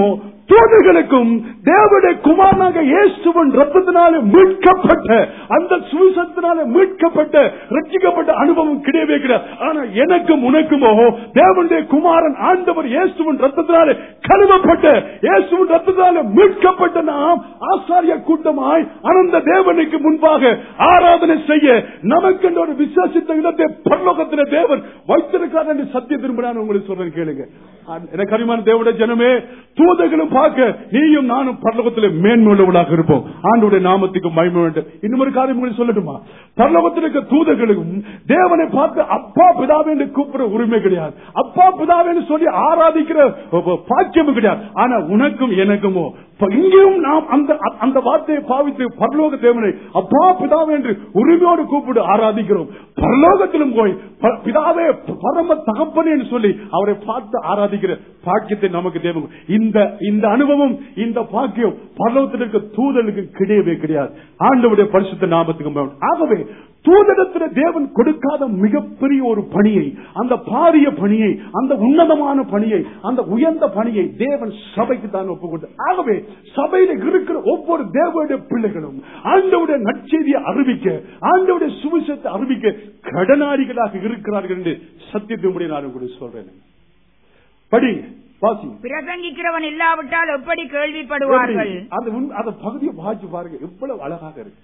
தூதர்களுக்கும் தேவனுடைய குமாரனாக இயேசுவின் ரத்தத்தினாலே மீட்கப்பட்ட அந்த சுவிசேஷத்தினாலே மீட்கப்பட்ட ரட்சிக்கப்பட்ட அனுபவம் கிடையவே கிடையாது. ஆனா எனக்கும் உனக்குமோ தேவனுடைய குமாரன் ஆண்டவர் இயேசுவின் ரத்தத்தினாலே கழுவப்பட்ட இயேசுவின் ரத்தத்தினாலே மீட்கப்பட்ட நாம் ஆசாரிய கூட்டமாய் அனந்த தேவனுக்கு முன்பாக ஆராதனை செய்ய நமக்கு ஒரு விசேஷித்த இடத்தை பரலோகத்திலே தேவன் வைத்திருக்கிறார் என்று சத்திய திரும்ப உங்களுக்கு சொல்றேன் கேளுங்க. எனக்கு அறிமான தேவனுடைய ஜனமே, தூதர்களும் பார்க்க நீயும் நானும் பரலோகத்திலே மேன்மையுள்ளவர்களாக இருப்போம். ஆண்டவருடைய நாமத்துக்கு மகிமை வேண்டும். இன்னும் ஒரு காரியம் உங்களுக்கு சொல்லட்டுமா? பரலோகத்தில் இருக்க தூதர்களும் தேவனை பார்த்து அப்பா பிதாவே என்று கூப்பிடுற உரிமை கிடையாது. அப்பா பிதாவே சொல்லி ஆராதிக்கிற பாக்கியமும் கிடையாது. ஆனா உனக்கும் எனக்குமோ இங்கேயும் நாம் அந்த அந்த வார்த்தையை பாவித்து பரலோக தேவனை அப்பா பிதாவே என்று உரிமையோடு கூப்பிட்டு ஆராதிக்கிறோம். பரலோகத்திலும் போய் பிதாவே பரம தகப்பனே என்று சொல்லி அவரை பார்த்து ஆராதிக்கிற பாக்கியத்தை நமக்கு தேவன் இந்த இந்த அனுபவம் இந்த பாக்கியம் பரலோகத்தில் இருக்க தூதர்களுக்கு கிடையவே கிடையாது. ஆண்டவருடைய பரிசுத்த நாமத்துக்கு. ஆகவே தூதரத்தில் தேவன் கொடுக்காத மிகப்பெரிய ஒரு பணியை, அந்த பாரிய பணியை, அந்த உன்னதமான பணியை, அந்த உயர்ந்த பணியை தேவன் சபைக்கு தான் ஒப்புக்கொண்டார். ஆகவே சபையில இருக்கிற ஒவ்வொரு தேவனுடைய பிள்ளைகளும் ஆண்டவருடைய நற்செய்தியை அறிவிக்க, ஆண்டவருடைய சுவிசேஷத்தை அறிவிக்க கடனாளிகளாக இருக்கிறார்கள் என்று சத்தியத்தை நான் உங்களுக்கு சொல்றேன். படி வாசி. பிரசங்கிக்கிறவன் இல்லாவிட்டால் எப்படி கேள்விப்படுவார்கள்? அந்த பகுதியை வாசி பாருங்க, எவ்வளவு அழகாக இருக்கு.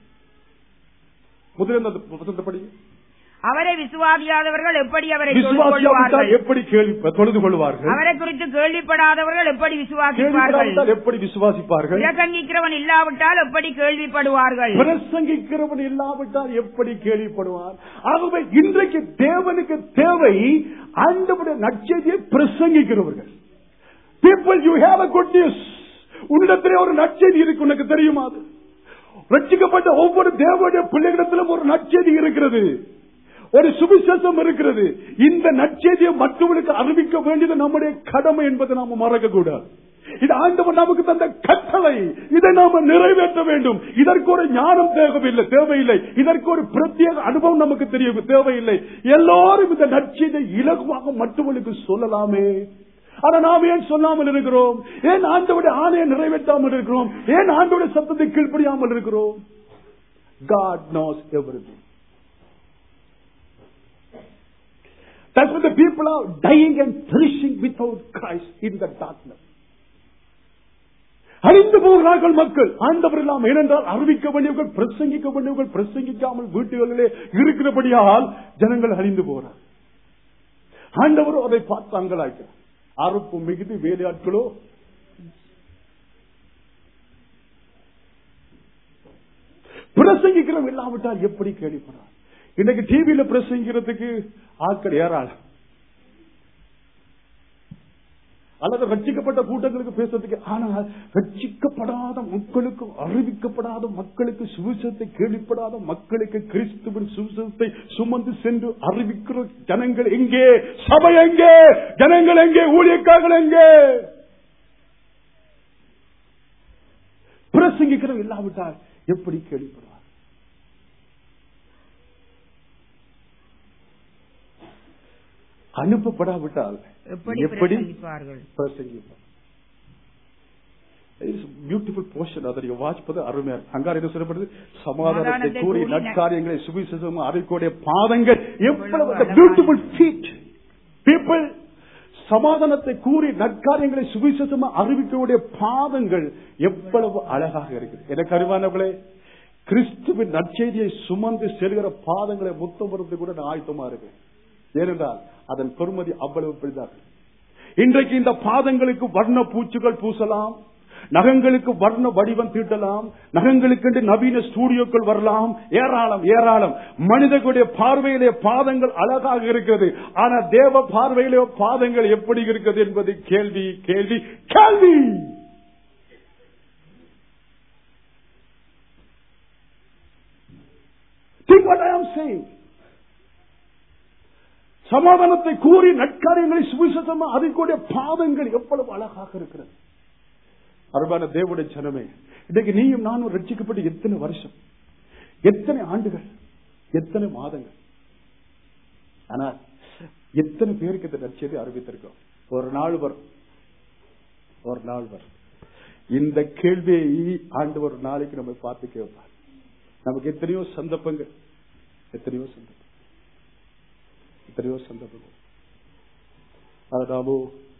முதலில் படி. அவரை விசுவாசியாதவர்கள் எப்படி அவரை எப்படி கேள்வி தொழுது கொள்வார்கள்? அவரை குறித்து கேள்விப்படாதவர்கள் எப்படி விசுவாசிப்பார்கள்? எப்படி விசுவாசிப்பார்கள்? பிரசங்கிக்கிறவன் இல்லாவிட்டால் எப்படி கேள்விப்படுவார்கள்? பிரசங்கிக்கிறவன் இல்லாவிட்டால் எப்படி கேள்விப்படுவார்? ஆகவே இன்றைக்கு தேவனுக்கு தேவை ஆண்டவருடைய நற்செய்தியை பிரசங்கிக்கிறவர்கள். People, you have a good news. உன்னிடத்திலே ஒரு நற்செய்தி இருக்கு, உனக்கு தெரியுமா? அது ரட்சிக்கப்பட்ட ஒவ்வொரு தேவனுடைய பிள்ளைகளிடத்திலும் ஒரு நற்செய்தி இருக்கிறது, ஒரு சுவிசேஷம் இருக்கிறது. இந்த நற்செய்தியை மற்றவர்களுக்கு அறிவிக்க வேண்டியது நம்முடைய கடமை என்பதை நாம மறக்க கூடாது. இது ஆண்டவர் நமக்கு தந்த கட்டளை. இதை நாம நிறைவேற்ற வேண்டும். இதற்கு ஒரு ஞானம் தேவையில்லை தேவையில்லை இதற்கு ஒரு பிரத்யேக அனுபவம் நமக்கு தெரிய தேவையில்லை. எல்லாரும் இந்த நற்செய்தியை இலகுவாக மற்றவர்களுக்கு சொல்லலாமே. ஆனா நாம் ஏன் சொல்லாமல் இருக்கிறோம்? ஏன் ஆண்டவருடைய ஆணையை நிறைவேற்றாமல் இருக்கிறோம்? ஏன் ஆண்டவருடைய சத்தத்தை கீழ்ப்படியாமல் இருக்கிறோம்? God knows everything. That's why the people are dying and perishing without Christ in the darkness. அறிந்து போகிறார்கள் மக்கள் ஆண்டவர் இல்லாமல். ஏனென்றால் அறிவிக்க வேண்டியவர்கள், பிரசங்கிக்க வேண்டியவர்கள் பிரசங்கிக்காமல் வீட்டுகளிலே இருக்கிறபடியால் ஜனங்கள் அறிந்து போகிறார். ஆண்டவரும் அதை பார்த்தாங்களாக்கிறார். அறுப்பு மிகுதி வேலையாட்களோ பிரசங்கிக்கிறவங்க இல்லாவிட்டால் எப்படி கேள்விப்படுறார்? இன்னைக்கு டிவியில பிரசங்கிக்கிறதுக்கு ஆட்கள் ஏராளம், அல்லது ரட்சிக்கப்பட்ட கூட்டங்களுக்கு பேசுறதுக்கு. ஆனால் ரட்சிக்கப்படாத மக்களுக்கு, அறிவிக்கப்படாத மக்களுக்கு, சுவிசேஷத்தை கேள்விப்படாத மக்களுக்கு கிறிஸ்துவின் சுவிசேஷத்தை சுமந்து சென்று அறிவிக்கிற ஜனங்கள் எங்கே? சபை எங்கே? ஜனங்கள் எங்கே? ஊழியக்காரர்கள் எங்கே? பிரசங்கிக்கிறவங்க இல்லாவிட்டால் எப்படி கேள்விப்படுவார்? அனுப்பப்படாவிட்டால் எப்படி பிரசங்கிப்பார்? Beautiful portion. அதை நீங்க வாசிப்பது அருமையா. அங்கார என்ன சொல்லப்படுது? சமாதானத்தை கூறி நற்காரியங்களை சுவிசேஷம் அறிவிக்கக்கூடிய பாதங்கள் எவ்வளவு பியூட்டிஃபுல் ஃபீட். பீப்பிள், சமாதானத்தை கூறி நற்காரியங்களை சுவிசேஷமா அறிவிக்கக்கூடிய பாதங்கள் எவ்வளவு அழகாக இருக்குது. எனக்கு அறிவானவர்களே, கிறிஸ்துவின் நற்செய்தியை சுமந்து செல்கிற பாதங்களை முத்தம் வருவது கூட நான் ஆயத்தமா இருக்கு. ஏனென்றால் அதன் பெருமதி அவ்வளவு பெரிதாக. இன்றைக்கு இந்த பாதங்களுக்கு வர்ண பூச்சுகள் பூசலாம், நகங்களுக்கு வர்ண வடிவம் தீட்டலாம், நகங்களுக்கு நவீன ஸ்டூடியோக்கள் வரலாம், ஏராளம் ஏராளம். மனிதர்களுடைய பார்வையிலே பாதங்கள் அழகாக இருக்கிறது. ஆனா தேவ பார்வையிலே பாதங்கள் எப்படி இருக்கிறது என்பது கேள்வி கேள்வி கேள்வி. Think what I am saying. சமாதானத்தை கூறி நற்காரியங்களை சுவிசேஷமா அறிவிக்கக்கூடிய பாதங்கள் எவ்வளவு அழகாக இருக்கிறது. அருமையான தேவனுடைய ஜனமே, இன்னைக்கு நீயும் நானும் ரட்சிக்கப்பட்டு எத்தனை வருஷம், எத்தனை ஆண்டுகள், எத்தனை மாதங்கள், ஆனால் எத்தனை பேருக்கு இந்த நற்செய்தி அறிவித்திருக்கோம்? ஒரு நாள் வரும், ஒரு நாள் வரும் இந்த கேள்வியை ஆண்டவர் நாளைக்கு நம்ம பார்த்து கேட்பார். நமக்கு எத்தனையோ சந்தர்ப்பங்கள், எத்தனையோ சந்தர்ப்பம், எத்தனையோ சந்தர்ப்பங்கள். அதாவோ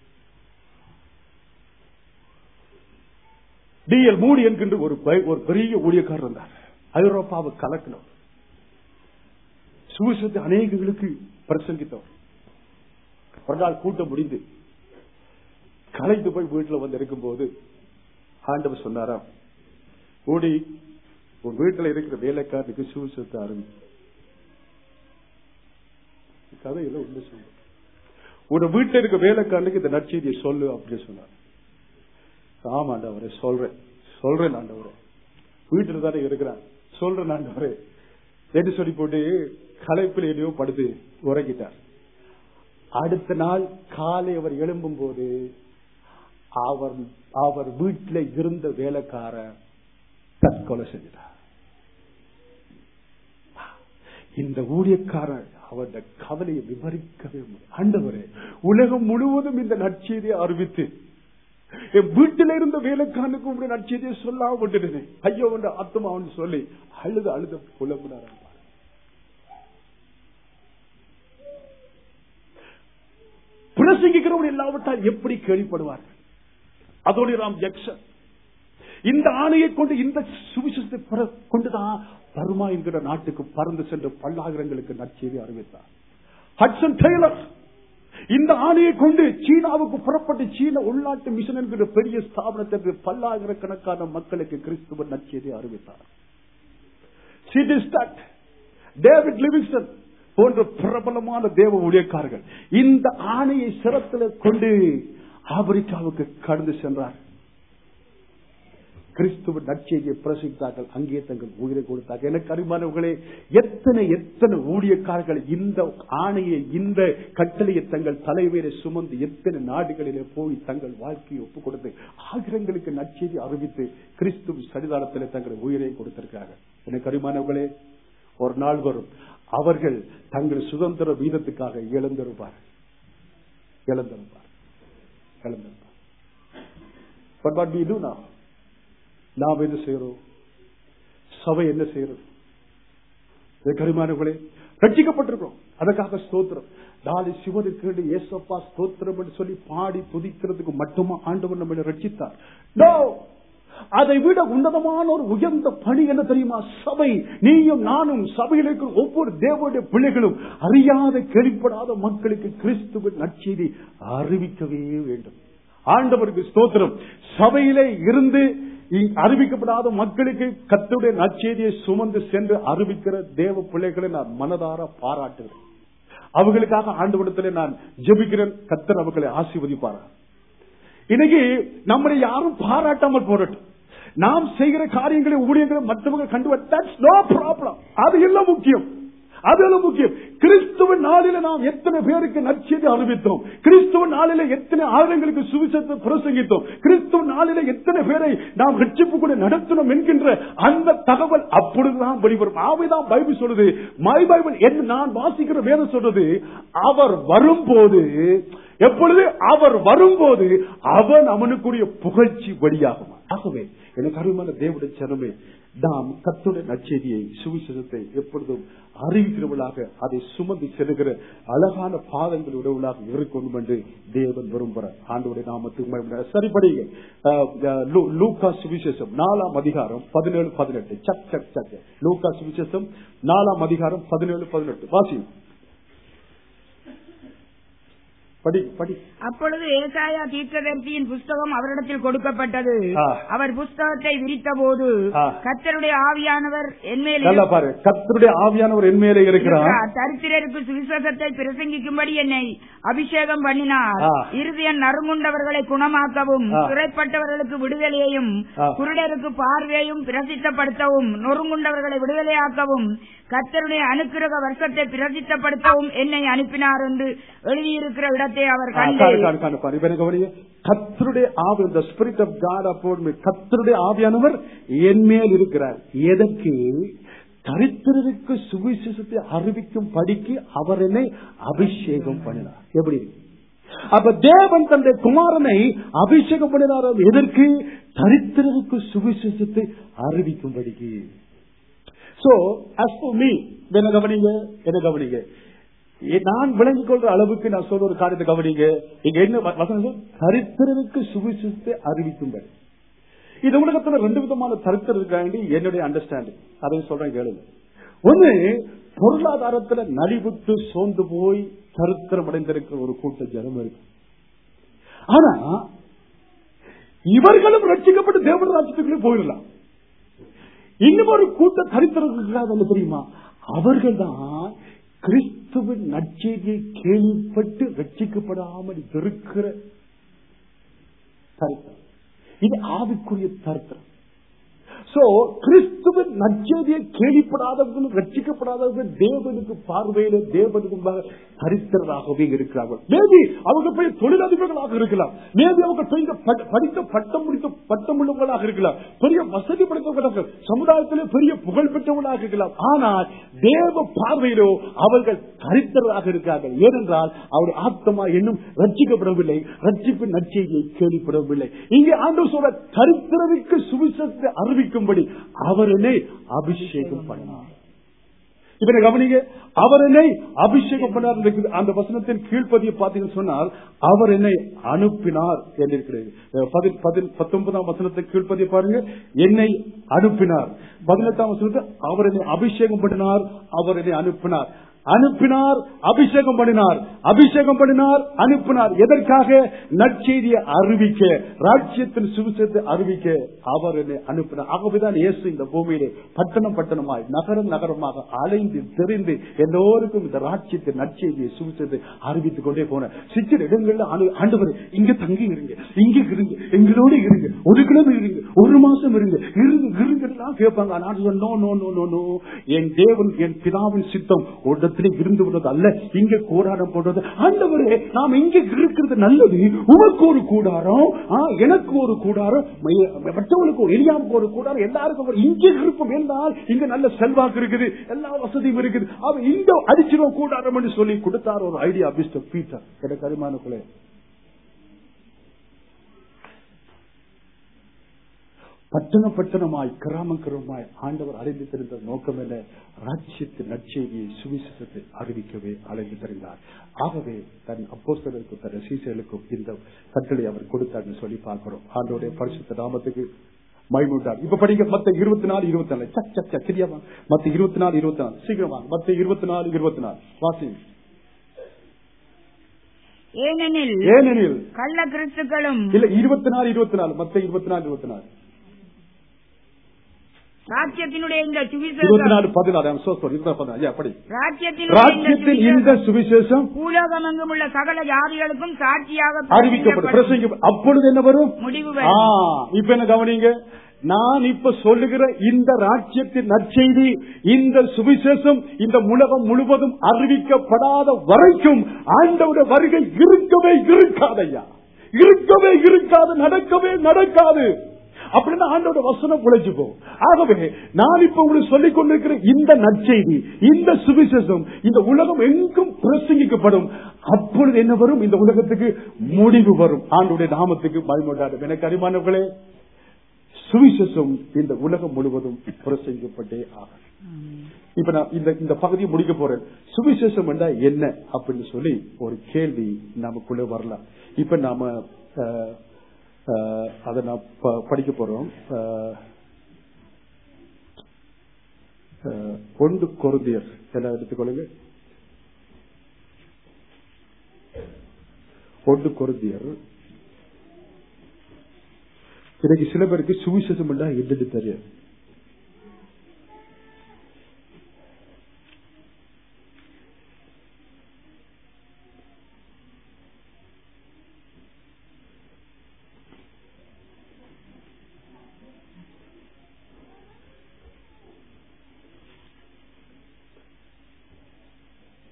டி எல் மூடி என்கின்ற ஒரு ஒரு பெரிய ஊழியக்காரர் இருந்தார். ஐரோப்பாவை கலக்கினவர், சுவிசேஷத்தை அநேகங்களுக்கு பிரசங்கித்தவர். ஒரு நாள் கூட்டம் முடிந்து கலைந்து போய் வீட்டில் வந்து இருக்கும் போது ஆண்டவர் சொன்னாராம், ஓடி உன் வீட்டில் இருக்கிற வேலைக்காரனுக்கு சுவிசேஷத்தை ஆரம்பி. கதையில உண்மை சொல்ல, உன் வீட்டில் இருக்க வேலைக்காரனுக்கு இந்த நற்செய்தியை சொல்லு அப்படின்னு சொன்னார். ஆமா ஆண்டவரே சொல்றேன் சொல்றேன் ஆண்டவரே, வீட்டில் தானே இருக்கிறான், சொல்றேன் ஆண்டவரே என்று சொல்லி போட்டு களைப்பில் எதையோ படுத்து உறங்கிட்டார். அடுத்த நாள் காலை அவர் எழும்பும் போது அவர் அவர் வீட்டில் இருந்த வேலைக்கார தற்கொலை செஞ்சார். இந்த ஊழியக்காரர் அவருடைய கவலையை விவரிக்கவே முடியும். ஆண்டவரே, உலகம் முழுவதும் இந்த நற்செய்தியை அறிவித்து என் வீட்டில் இருந்த வேலைக்காரனுக்கு உங்களுடைய நற்செய்தியை சொல்லாம விட்டுட்டேன், ஐயோ என்ற ஆத்மான்னு சொல்லி அழுது அழுது புலம்புனார். பிரசங்கிக்கிறவர்கள் இல்லாவிட்டால் எப்படி கேள்விப்படுவார்கள்? அதோடு ராம் ஜக்சன் இந்த ஆணையை கொண்டு, இந்த சுவிசேஷத்தை கொண்டுதான் பர்மா என்கிற நாட்டுக்கு பறந்து சென்று பல்லாயிரங்களுக்கு நற்செய்தி அறிவித்தார். ஹட்சன் டெய்லர் இந்த ஆணையை கொண்டு சீனாவுக்கு புறப்பட்டு சீன உள்நாட்டு மிஷன் என்கிற பெரிய ஸ்தாபனத்திற்கு பல்லாயிரக்கணக்கான மக்களுக்கு கிறிஸ்துவ நற்செய்தி அறிவித்தார். டேவிட் லிவிங்ஸ்டன் போன்ற பிரபலமான தேவ ஊழியக்காரர்கள் இந்த ஆணையை சிரத்தில் கொண்டு ஆப்பிரிக்காவுக்கு கடந்து சென்றார். கிறிஸ்துவ நற்செய்தியை பிரசங்கித்தார்கள், அங்கே தங்கள் உயிரை கொடுத்தார்கள். எனக்கு அருமையானவர்களே, எத்தனை எத்தனை ஊழியக்காரர்கள் இந்த ஆணையை, இந்த கட்டளையை தங்கள் தலைவரை சுமந்து எத்தனை நாடுகளிலே போய் தங்கள் வாழ்க்கையை ஒப்புக் கொடுத்து ஆயிரங்களுக்கு நற்செய்தி அறிவித்து கிறிஸ்துவ சரிதாரத்தில் தங்கள் உயிரை கொடுத்திருக்கிறார்கள். எனக்கு அருமையானவர்களே, ஒரு நாள் வரும் அவர்கள் தங்கள் சுதந்திர வீதத்துக்காக இழந்திருப்பார் இழந்திருப்பார் இழந்திருப்பார். But what we do now? நாம் என்ன செய்யறோம்? சபை என்ன செய்யறது? கரிமானங்களே, ரட்சிக்கப்பட்டிருக்கிறோம், அதற்காக ஸ்தோத்திரம். நாளை சிவனுக்கு ஏசப்பா ஸ்தோத்திரம் என்று சொல்லி பாடி துதிக்கிறதுக்கு மட்டுமா ஆண்டவர் நம்மளை ரட்சித்தார்? நோ, அதை விட உன்னதமான ஒரு உயர்ந்த பணி என்ன தெரியுமா? சபை. நீயும் நானும் சபையில் இருக்கிற ஒவ்வொரு தேவனுடைய பிள்ளைகளும் அறியாத கேள்விப்படாத மக்களுக்கு கிறிஸ்துவின் நற்செய்தி அறிவிக்கவே வேண்டும். ஆண்டவருக்கு ஸ்தோத்திரம். சபையிலே இருந்து அறிவிக்கப்படாத மக்களுக்கு கர்த்தருடைய நற்செய்தியை சுமந்து சென்று அறிவிக்கிற தேவ பிள்ளைகளை நான் மனதார பாராட்டுகிறேன். அவர்களுக்காக ஆண்டவரிடத்திலே நான் ஜெபிக்கிறேன். கர்த்தர் அவர்களை ஆசீர்வதிப்பார். இன்னைக்கு நம்மளை யாரும் பாராட்டாமல் போறட்டும், நாம் செய்கிற காரியங்களை ஊழியர்களை மற்றவங்க கண்டு, தட்ஸ் நோ ப்ராப்ளம். அது எல்லாம் முக்கியம், அதெல்லாம் முக்கியம். கிறிஸ்துவ நாளில நாம் எத்தனை பேருக்கு நற்செய்தி அறிவித்தோம், கிறிஸ்துவ நாளில எத்தனை ஆயிரங்களுக்கு சுவிசேஷத்தை பிரசங்கித்தோம், கிறிஸ்துவ நாளில எத்தனை பேரை நாம் ரட்சிப்பு கூட நடத்தணும் என்கின்ற அந்த தகவல் அப்பொழுதுதான் வெளிவரும். ஆவைதான் பைபிள் சொல்றது, மை பைபிள் என்று நான் வாசிக்கிற வேதம் சொல்றது, அவர் வரும்போது, எப்பொழுது அவர் வரும்போது அவன் அவனுக்குரிய புகழ்ச்சி வழியாகும். ஆகவே எனக்கு அருமையான தேவனுடைய ஜனமே, நாம் கர்த்தருடைய நற்செய்தியை, சுவிசேஷத்தை எப்பொழுதும் அறிவிக்கிறவர்களாக, அதை சுமந்து செல்கிற அழகான பாதங்கள் உறவுகளாக இருக்கணும் என்று தேவன் விரும்புகிறார். ஆண்டவருடைய நாமத்துக்கு சரிபடுங்க. லூக்கா சுவிசேஷம் நாலாம் அதிகாரம் பதினேழு பதினெட்டு சக் சக் சக் லூக்கா சுவிசேஷம் நாலாம் அதிகாரம் பதினேழு பதினெட்டு வாசி. அப்பொழுது ஏசாயா தீர்க்கதரிசியின் புஸ்தகம் அவரிடத்தில் கொடுக்கப்பட்டது. அவர் புஸ்தகத்தை விரித்த போது, கர்த்தருடைய ஆவியானவர் என்மேல் கர்த்தருடைய ஆவியானவர் என்மேலே இருக்கிறார், தரித்திரருக்கு சுவிசேஷத்தை பிரசங்கிக்கும்படி என்னை அபிஷேகம் பண்ணினார். இருதயம் நறுங்குண்டவர்களை குணமாக்கவும், சிறைப்பட்டவர்களுக்கு விடுதலையையும், குருடருக்கு பார்வையையும் பிரசித்தப்படுத்தவும், நொறுங்குண்டவர்களை விடுதலையாக்கவும், கர்த்தருடைய அனுக்கிரக வருஷத்தை பிரசித்தப்படுத்தவும் என்னை அனுப்பினார் என்று எழுதியிருக்கிற இடத்தை அவர் கர்த்தருடைய ஆவி, the spirit of God upon me, கர்த்தருடைய ஆவியானவர் என்மேல் இருக்கிறார். எதற்கு? தரித்திரருக்கு சுவிசேஷத்தை அறிவிக்கும் படிக்கு அவர் என்னை அபிஷேகம் பண்ணினார். எப்படி? அப்ப தேவன் தன்னுடைய குமாரனை அபிஷேகம் பண்ணினார். எதற்கு? தரித்திரருக்கு சுவிசேஷத்தை அறிவிக்கும்படிக்கு. சோ as for me, என்ன கவனிங்க என்ன கவனிங்க நான் விளங்கிக் கொள்ற அளவுக்கு நான் சொல்ற ஒரு காரியத்தை கவனிங்க. இங்க என்ன வசனம்? தரித்திரருக்கு சுவிசேஷத்தை அறிவிக்கும்படி. இது உலகத்துல ரெண்டு விதமான தரித்திரம் இருக்காண்டி என்னுடைய அண்டர்ஸ்டாண்டிங், அதையும் சொல்றேன் கேளுங்க. ஒண்ணு, பொருளாதாரத்துல நலிவுட்டு சோர்ந்து போய் தரித்திரம் அடைந்திருக்கிற ஒரு கூட்ட ஜனம் இருக்கு. ஆனா இவர்களும் ரட்சிக்கப்பட்டு தேவன் ராஜ்யத்துக்குள்ளே போயிடலாம். இன்னும் ஒரு கூட்ட தரித்திரம் தெரியுமா? அவர்கள் தான் கிறிஸ்துவின் நற்செய்தியை கேள்விப்பட்டு ரட்சிக்கப்படாமல் இருக்கிற தரித்திரம். இது ஆவிக்குரிய தரித்திரம். சோ கிறிஸ்துவின் நற்செய்தியை கேள்விப்படாதவர்களும் ரட்சிக்கப்படாதவர்கள் தேவனுக்கு பார்வையில தேவனுக்கு தரித்திரராகவே இருக்கிறார்கள். மேபி அவங்க போய் தொழிலதிபர்களாக இருக்கலாம், மேபி அவங்க படித்த பட்டம் முடித்த பட்டம் உள்ளவர்களாக இருக்கலாம், பெரிய வசதி படைத்தவர்களாக, சமுதாயத்திலே பெரிய புகழ் பெற்றவர்களாக இருக்கலாம். ஆனால் தேவ பார்வையிலோ அவர்கள் தரித்திரராக இருக்கிறார்கள். ஏனென்றால் அவருடைய ஆத்மா இன்னும் ரட்சிக்கப்படவில்லை, ரட்சிப்பின் நற்செய்தியை கேள்விப்படவில்லை. இங்கே ஆண்டவர் சொல்ற தரித்திரருக்கு சுவிசேஷத்தை அறிவிக்கும்படி அவர் என்னை அபிஷேகம் பண்ணார். இப்ப கவனிங்க, அவர் என்னை அபிஷேகம் பண்ணார். அந்த வசனத்தின் கீழ்ப்பதியை பார்த்தீங்கன்னு சொன்னால் அவர் என்னை அனுப்பினார் என்றிருக்கிறது. பத்தொன்பதாம் வசனத்தை கீழ்ப்பதியை பாருங்க, என்னை அனுப்பினார். பதினெட்டாம் வசனத்தை அவர் என்னை அபிஷேகம் பண்ணினார், அவர் என்னை அனுப்பினார். அனுப்பினார், அபிஷேகம் பண்ணினார், அபிஷேகம் பண்ணினார், அனுப்பினார். எதற்காக? நற்செய்தியை அறிவிக்க, ராஜ்யத்தின் சுவிசேஷத்தை அறிவிக்க அவர் என்னை அனுப்பினார். ஆகவேதான் இயேசு இந்த பூமியிலே பட்டணம் பட்டணமாய் நகரம் நகரமாக அலைந்து தெரிந்து எல்லோருக்கும் இந்த ராஜ்யத்தின் நற்செய்தியை சுவிசேஷத்தை அறிவித்துக் கொண்டே போன சில இடங்கள்ல ஆண்டவர் இங்க தங்கி இருங்க, இங்க இருங்க, எங்களோட இருங்க, ஒரு கிழமை இருங்க, ஒரு மாசம் இருங்க, இருங்க இருங்க கேட்பாங்க. நான் நோ நோ நோ நோ என் தேவன் என் பிதாவின் சித்தம் இருந்து விடுறது அல்ல, இங்க கூடாரம் போடுறது. ஆண்டவரே, நாம் இங்க இருக்கிறது நல்லது, உனக்கு ஒரு கூடாரம், எனக்கு ஒரு கூடாரம், மற்றவங்களுக்கு ஒரு எரியாவுக்கு ஒரு கூடாரம், எல்லாருக்கும் இங்க இருப்போம் என்றால் இங்க நல்ல செல்வாக்கு இருக்குது, எல்லா வசதியும் இருக்குது, அவன் இங்க அடிச்சிடும் கூடாரம் என்று சொல்லி கொடுத்தார் ஒரு ஐடியா மிஸ்டர் பீட்டர். எனக்கு அருமானக்குள்ளே பட்டண பட்டணமாய் கிராம கிராமமாய் ஆண்டவர் அழைந்து தெரிந்த நோக்கம் என்ன? ராஜ்யத்தின் நற்செய்தியை சுவிசேஷத்தை அறிவிக்கவே அழைந்து தெரிந்தார். ஆகவே தன் அப்போஸ்தலருக்கும் தன் சீசர்களுக்கும் இந்த கட்டளை அவர் கொடுத்தார்னு சொல்லி பார்க்கிறோம். ஆண்டவருடைய பரிசுத்த நாமத்துக்கு மகிமையுண்டார். இப்ப படிக்க மத்த இருபத்தி நாலு இருபத்தி நாலு சச்சா சரியாவா? மத்த இருபத்தி நாலு இருபத்தி நாலு சீக்கிரமா மத்த இருபத்தி நாலு இருபத்தி நாலு வாசி. ஏனெனில் ஏனெனில் கள்ள கிறிஸ்துக்களும் இல்ல இருபத்தி நாலு இருபத்தி நாலு மத்த இருபத்தி நாலு இருபத்தி நாலு ராஜ்யத்தினுடைய இந்த சுவிசேஷம் பூலோகமெங்கும் உள்ள சகல ஜாதிகளுக்கும் சாட்சியாக அறிவிக்கப்படும். அப்பொழுது என்ன வரும்? முடிவு. இப்ப என்ன கவனிங்க, நான் இப்ப சொல்லுகிற இந்த ராஜ்யத்தின் நற்செய்தி, இந்த சுவிசேஷம் இந்த உலகம் முழுவதும் அறிவிக்கப்படாத வரைக்கும் ஆண்டவருடைய வருகை இருக்கவே இருக்காதையா, இருக்கவே இருக்காது, நடக்கவே நடக்காது. அப்படின்னா ஆண்டோட வசனம் உழைச்சு போகும். ஆகவே நான் இப்ப உங்களுக்கு சொல்லிக் கொண்டிருக்கிற இந்த நற்செய்தி, இந்த சுவிசேஷம் இந்த உலகம் எங்கும் பிரசங்கிக்கப்படும். அப்பொழுது என்ன வரும்? இந்த உலகத்துக்கு முடிவு வரும். ஆண்டோடைய நாமத்துக்கு மகிமையுண்டாகும். எனக்கு அருமையானவர்களே, சுவிசேஷம் இந்த உலகம் முழுவதும் பிரசங்கிக்கப்பட்டே ஆகும். இப்ப நான் இந்த இந்த பகுதியை முடிக்க போறேன். சுவிசேஷம் என்றா என்ன அப்படின்னு சொல்லி ஒரு கேள்வி நமக்குள்ள வரலாம். இப்ப நாம அதை நான் படிக்க போறோம். ஒன்று கொரிந்தியர் எல்லாம் எடுத்துக்கொள்ளுங்க. ஒன்று கொரிந்தியர். இன்னைக்கு சில பேருக்கு சுவிசேஷம் என்றா என்னன்னு தெரியாது.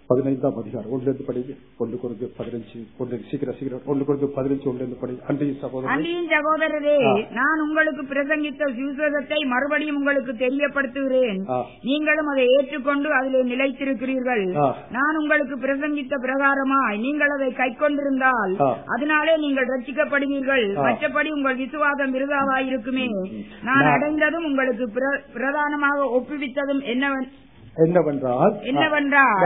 பதினைந்தாம் அதிகாரம் ஒன்றிலிருந்து படிங்க. ஒன்று கொரிந்தியர் பதினஞ்சு ஒன்று சீக்கிரம் சீக்கிரம் ஒன்று கொரிந்தியர் பதினஞ்சு ஒன்றிலிருந்து படி. அன்றைய சகோதரர் அன்றையின் சகோதரரே, நான் உங்களுக்கு பிரசங்கித்த சுவிசேஷத்தை மறுபடியும் உங்களுக்கு தெரியப்படுத்துகிறேன். நீங்களும் அதை ஏற்றுக்கொண்டு அதிலே நிலைத்திருக்கிறீர்கள். நான் உங்களுக்கு பிரசங்கித்த பிரகாரமாய் நீங்கள் அதை கை கொண்டிருந்தால் அதனாலே நீங்கள் ரட்சிக்கப்படுவீர்கள். மற்றபடி உங்கள் விசுவாசம் விருதாவாயிருக்குமே. நான் அடைந்ததும் உங்களுக்கு பிரதானமாக ஒப்புவித்ததும் என்னவென் என்னவென்றால் என்னவென்றால்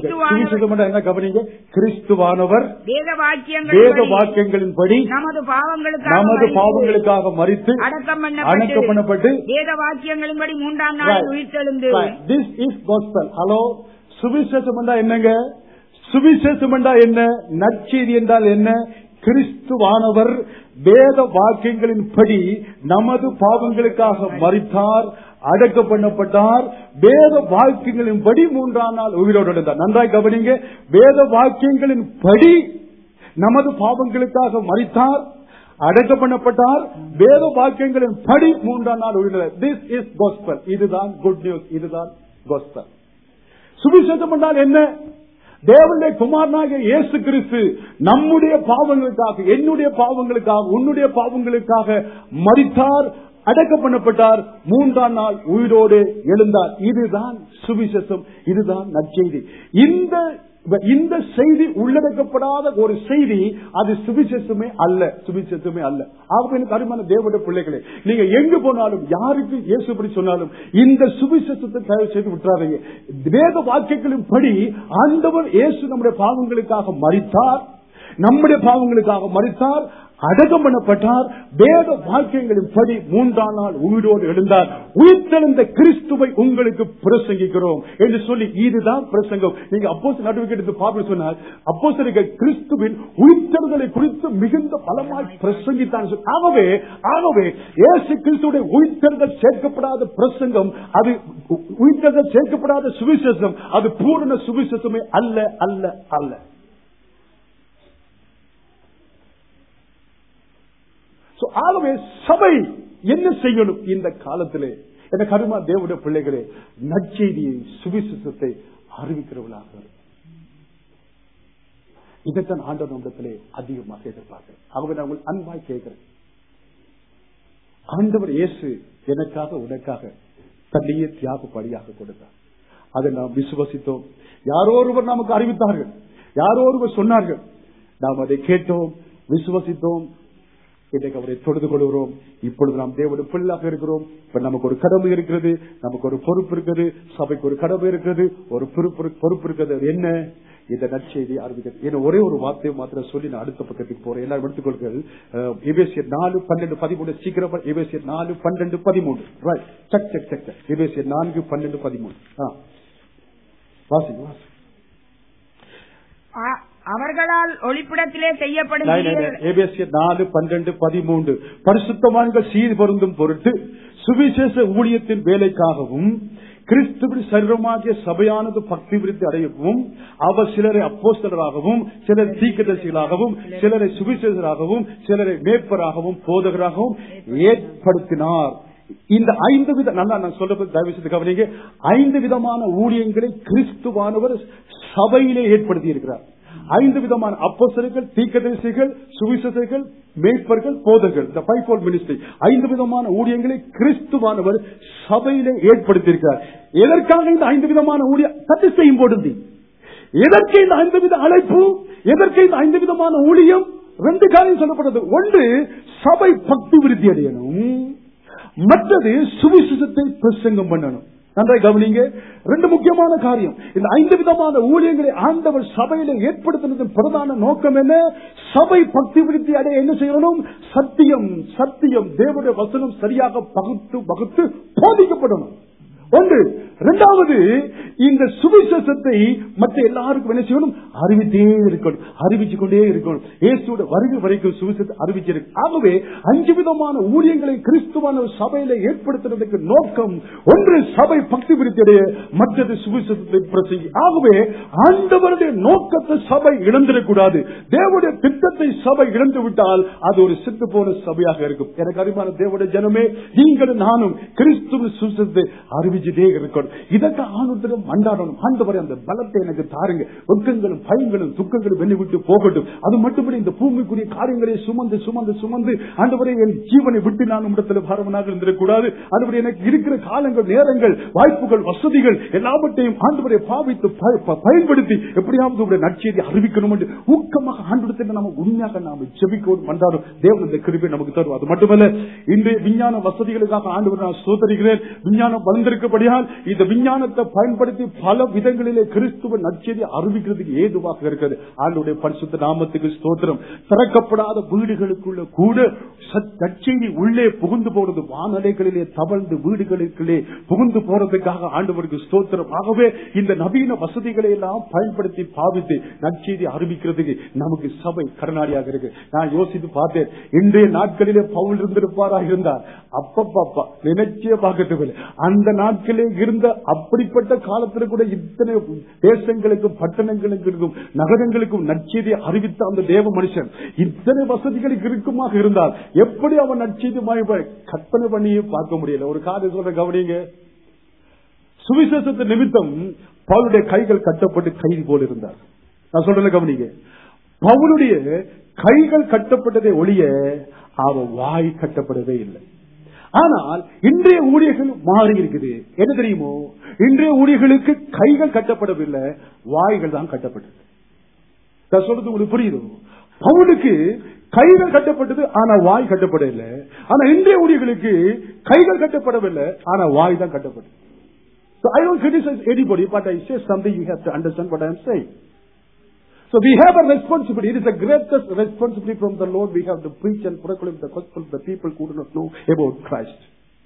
என்ன கவனிங்க, கிறிஸ்துவானவர் வேத வாக்கியங்களின்படி நமது பாவங்களுக்காக நமது பாவங்களுக்காக மரித்து அடக்கம் பண்ணப்பட்டு வேத வாக்கியங்களின்படி மூன்றாம் நாள் உயிர்த்தெழுந்து. This is gospel. ஹலோ, சுவிசேஷம் என்றால் என்னங்க? சுவிசேஷம் என்றால் என்ன? நற்செய்தி என்றால் என்ன? கிறிஸ்துவானவர் வேத வாக்கியங்களின்படி நமது பாவங்களுக்காக மரித்தார், அடக்கம் பண்ணப்பட்டார், வேத வாக்கியங்களின்படி மூன்றாம் நாள் உயிரோடு எழுந்தார். நன்றாய் கவனிங்க, வேத வாக்கியங்களின்படி நமது பாவங்களுக்காக மரித்தார், அடக்கம் பண்ணப்பட்டார், வேத வாக்கியங்களின்படி மூன்றாம் நாள் உயிரோடு. This is gospel. இதுதான் குட் நியூஸ், இதுதான் காஸ்பல். சுவிசேஷம் என்றால் என்ன? தேவனுடைய குமாரனாகிய இயேசு கிறிஸ்து நம்முடைய பாவங்களுக்காக, என்னுடைய பாவங்களுக்காக, உன்னுடைய பாவங்களுக்காக மரித்தார், அடக்கம் பண்ணப்பட்டார், மூன்றாம் நாள் உயிரோடு எழுந்தார். இதுதான் சுவிசேஷம், இதுதான் நற்செய்தி. இந்த இந்த செய்தி உள்ளடக்கப்படாத ஒரு செய்தி அது சுவிசேஷமே அல்ல, சுவிசேஷமே அல்ல. ஆகவே அருமையான தேவனுடைய பிள்ளைகளே, நீங்க எங்கு போனாலும் யாருக்கு இயேசுபடி சொன்னாலும் இந்த சுவிசேஷத்தை தயவு செய்து விட்டுறாதீங்க. வேத வாக்கியங்களின் படி ஆண்டவர் இயேசு நம்முடைய பாவங்களுக்காக மரித்தார், நம்முடைய பாவங்களுக்காக மரித்தார், அடக்கம் பண்ணப்பட்டார், வேத வாக்கியங்களின் படி மூன்றாம் நாள் உயிரோடு எழுந்தார். உயிர்த்தெழுந்த கிறிஸ்துவை உங்களுக்கு பிரசங்கிக்கிறோம் என்று சொல்லி இதுதான் பிரசங்கம். நீங்க அப்போஸ்தலர் நடவடிக்கை எடுத்து பார்த்து சொன்னால் அப்போஸ்தலர்கள் கிறிஸ்துவின் உயிர்த்தெழுதலை குறித்து மிகுந்த பலமாய் பிரசங்கித்தான். ஆகவே ஆகவே இயேசு கிறிஸ்துவுடைய உயிர்த்தெழுதல் சேர்க்கப்படாத பிரசங்கம், அது உயிர்த்தெழுதல் சேர்க்கப்படாத சுவிசேஷம், அது பூரண சுவிசேஷமே அல்ல அல்ல அல்ல. ஆகவே சபை என்ன செய்யணும் இந்த காலத்திலே? என கருமா தேவனுடைய பிள்ளைகளே, நற்செய்தியை, சுவிசேஷத்தை அறிவிக்கிறவர்களாக. இதைத்தான் ஆண்டவர் நம்மிடத்திலே அதிகமாக எதிர்பார்க்கிறேன். அவங்க நான் உங்கள் அன்பாய் கேட்கிறேன். ஆண்டவர் இயேசு எனக்காக உனக்காக தன்னையே தியாக பலியாக கொடுத்தார். அதை நாம் விசுவசித்தோம். யாரோ ஒருவர் நமக்கு அறிவித்தார்கள், யாரோ ஒருவர் சொன்னார்கள், நாம் அதை கேட்டோம், விசுவசித்தோம், இன்றைக்கு அவரை தொழுது கொள்கிறோம். இப்பொழுது நாம் தேவனுடைய பிள்ளையாக இருக்கிறோம். இப்ப நமக்கு ஒரு கடமை இருக்கிறது, நமக்கு ஒரு பொறுப்பு இருக்கிறது, சபைக்கு ஒரு கடமை இருக்கிறது, ஒரு பொறுப்பு இருக்கிறது. என்ன? இந்த நற்செய்தி அறிவிக்கிறது. ஏன்னா ஒரே ஒரு வார்த்தையை மாத்திரம் சொல்லி நான் அடுத்த பக்கத்துக்கு போறேன். எல்லாரும் எடுத்துக்கொள்கள். எபேசியர் நாலு பன்னெண்டு பதிமூணு சீக்கிரமா. எபேசியர் நாலு பன்னெண்டு பதிமூணு ரைட். சக் சக் சக் சக். எபேசியர் நான்கு பன்னெண்டு பதிமூணு வாசிங்க வாசி. அவர்களால் ஒளிப்பிடத்திலே செய்யப்படும் நாலு பன்னெண்டு பதிமூன்று பரிசுத்தவான்கள் சீர் பொருந்தும் பொருட்டு சுவிசேஷ ஊழியத்தின் வேலைக்காகவும் கிறிஸ்துவின் சரீரமாகிய சபையானது பக்தி விருத்தி அடையவும் அவர் சிலரை அப்போஸ்தலராகவும் சிலர் தீர்க்கதரிசிகளாகவும் சிலரை சுவிசேஷராகவும் சிலரை மேய்ப்பராகவும் போதகராகவும் ஏற்படுத்தினார். இந்த ஐந்து வித நல்லா நான் சொல்றது தயவு செய்து கவனிங்க. ஐந்து விதமான ஊழியங்களை கிறிஸ்துவானவர் சபையிலே ஏற்படுத்தி இருக்கிறார். ஐந்து விதமான அப்போஸ்தலர்கள், தீர்க்கதரிசிகள், சுவிசேஷகர்கள், மேய்ப்பர்கள், போதகர்கள், the fivefold ministry. ஐந்து விதமான ஊழியங்களை கிறிஸ்துவானவர் சபையிலே ஏற்படுத்தியிருக்கிறார். எதற்காக இந்த ஐந்து விதமான ஊழியம் தட்டு செய்யும் பொழுது எதற்கு இந்த ஐந்து வித அழைப்பு, எதற்கு இந்த ஐந்து விதமான ஊழியம்? ரெண்டு காரியம் சொல்லப்பட்டது. ஒன்று, சபை பக்தி விருத்தி அடையணும், மற்றது சுவிசேஷத்தை பிரசங்கம் பண்ணணும். நன்றாய் கவனிங்க. ரெண்டு முக்கியமான காரியம். இந்த ஐந்து விதமான ஊழியங்களை ஆண்டவர் சபையில ஏற்படுத்தினதன் பிரதான நோக்கம் என்ன? சபை பக்தி விருத்தி அடைய என்ன செய்யணும்? சத்தியம் சத்தியம் தேவனுடைய வசனம் சரியாக பகுத்து பகுத்து போதிக்கப்படணும். ஒன்று. இரண்டாவது, இந்த சுவிசேஷத்தை மற்ற எல்லாருக்கும் என்ன செய்யணும்? அறிவித்தே இருக்கணும், அறிவிச்சு கொண்டே இருக்கணும். இயேசுவோட வருகை வரைக்கும் சுவிசேஷத்தை அறிவிச்சிருக்கு. ஆகவே அஞ்சு விதமான ஊழியங்களை கிறிஸ்துவான சபையில ஏற்படுத்துறதுக்கு நோக்கம் ஒன்று சபை பக்தி விருத்தியுடைய, மற்றது சுவிசேஷத்தை பிரசங்கி. ஆகவே ஆண்டவருடைய நோக்கத்தை சபை இழந்துடக்கூடாது. தேவனுடைய திட்டத்தை சபை இழந்து விட்டால் அது ஒரு சித்து போன சபையாக இருக்கும். எனக்கு அறிவான தேவனுடைய ஜனமே, நீங்களும் நானும் கிறிஸ்துவின் சுவிசேஷத்தை அறிவிச்சு செஞ்சுட்டே இருக்கணும். இதற்கு ஆண்டவரிடம் மன்றாடணும். ஆண்டவரே அந்த பலத்தை எனக்கு தாருங்க, வெட்கங்களும் பயங்களும் துக்கங்களும் வெளி விட்டு போகட்டும். அது மட்டுமல்ல, இந்த பூமிக்குரிய காரியங்களை சுமந்து சுமந்து சுமந்து ஆண்டவரே என் ஜீவனை விட்டு நான் இடத்துல பாரவனாக இருந்திடக்கூடாது. ஆண்டவரே எனக்கு இருக்கிற காலங்கள், நேரங்கள், வாய்ப்புகள், வசதிகள் எல்லாவற்றையும் ஆண்டவரை பாவித்து பயன்படுத்தி எப்படியாவது உடைய நற்செய்தி அறிவிக்கணும் என்று ஊக்கமாக ஆண்டவரிடத்தில் நாம உண்மையாக நாம ஜெபிக்கவும் மன்றாடும். தேவன் இந்த கிருபையை நமக்கு தருவார். அது மட்டுமல்ல, இன்றைய விஞ்ஞான வசதிகளுக்காக ஆண்டவர் நான் ஸ்தோத்திரிக்கிறேன். விஞ்ஞானம் வளர்ந்திருக்கபடியால் இந்த விஞ்ஞானத்தை பயன்படுத்தி பல விதங்களிலே கிறிஸ்துவ நற்செய்தி அறிவிக்கிறதுக்கு ஏதுவாக இருக்கிறது. ஆண்டவருடைய பரிசுத்த நாமத்துக்கு ஸ்தோத்திரம். திறக்கப்படாத வீடுகளுக்குள்ள கூட நற்செய்தி உள்ளே புகுந்து போறது, வானலைகளிலே தவழ்ந்து வீடுகளுக்குள்ளே புகுந்து போறதுக்காக ஆண்டவருக்கு ஸ்தோத்திரம். ஆகவே இந்த நவீன வசதிகளை எல்லாம் பயன்படுத்தி பாவித்து நற்செய்தி அறிவிக்கிறதுக்கு நமக்கு சபை கடனாளியாக இருக்கு. நான் யோசித்து பார்த்தேன், இன்றைய நாட்களிலே பவுல் இருந்திருப்பாரா இருந்தார் அப்பப்பா நினைச்சே பார்க்கட்டும். அந்த நாட்களே இருந்த அப்படிப்பட்ட காலத்தில் கூட இத்தனை தேசங்களுக்கும் பட்டணங்களுக்கும் நகரங்களுக்கும் நற்செய்தி அறிவித்த அந்த தேவ மனுஷன் இத்தனை வசதிகளுக்கு இருக்குமாக இருந்தால் எப்படி அவன் நற்செய்தி கற்பனை பண்ணியே பார்க்க முடியல. ஒரு காரியம் சொல்ற கவனிங்க, சுவிசேஷத்து நிமித்தம் பவுலுடைய கைகள் கட்டப்பட்டு கைதி போல இருந்தார். நான் சொல்றேன் கவனிங்க, பவுலுடைய கைகள் கட்டப்பட்டதை ஒழிய அவன் வாய் கட்டப்படவே இல்லை. ஆனால் இன்றைய ஊழியர்கள் மாறி இருக்குது. என்ன தெரியுமோ, இன்றைய ஊழியர்களுக்கு கைகள் கட்டப்படவில்லை, வாய்கள் தான் கட்டப்பட்டது. சொல்றது உங்களுக்கு புரியுது? பவுலுக்கு கைகள் கட்டப்பட்டது, ஆனா வாய் கட்டப்படவில்லை. ஆனா இன்றைய ஊழியர்களுக்கு கைகள் கட்டப்படவில்லை, ஆனா வாய் தான் கட்டப்பட்டது. So I don't criticize anybody, but I say something you have to understand what I am saying. So we have a responsibility. It is the greatest responsibility from the Lord. We have to preach and proclaim the gospel to the people who do not know about Christ.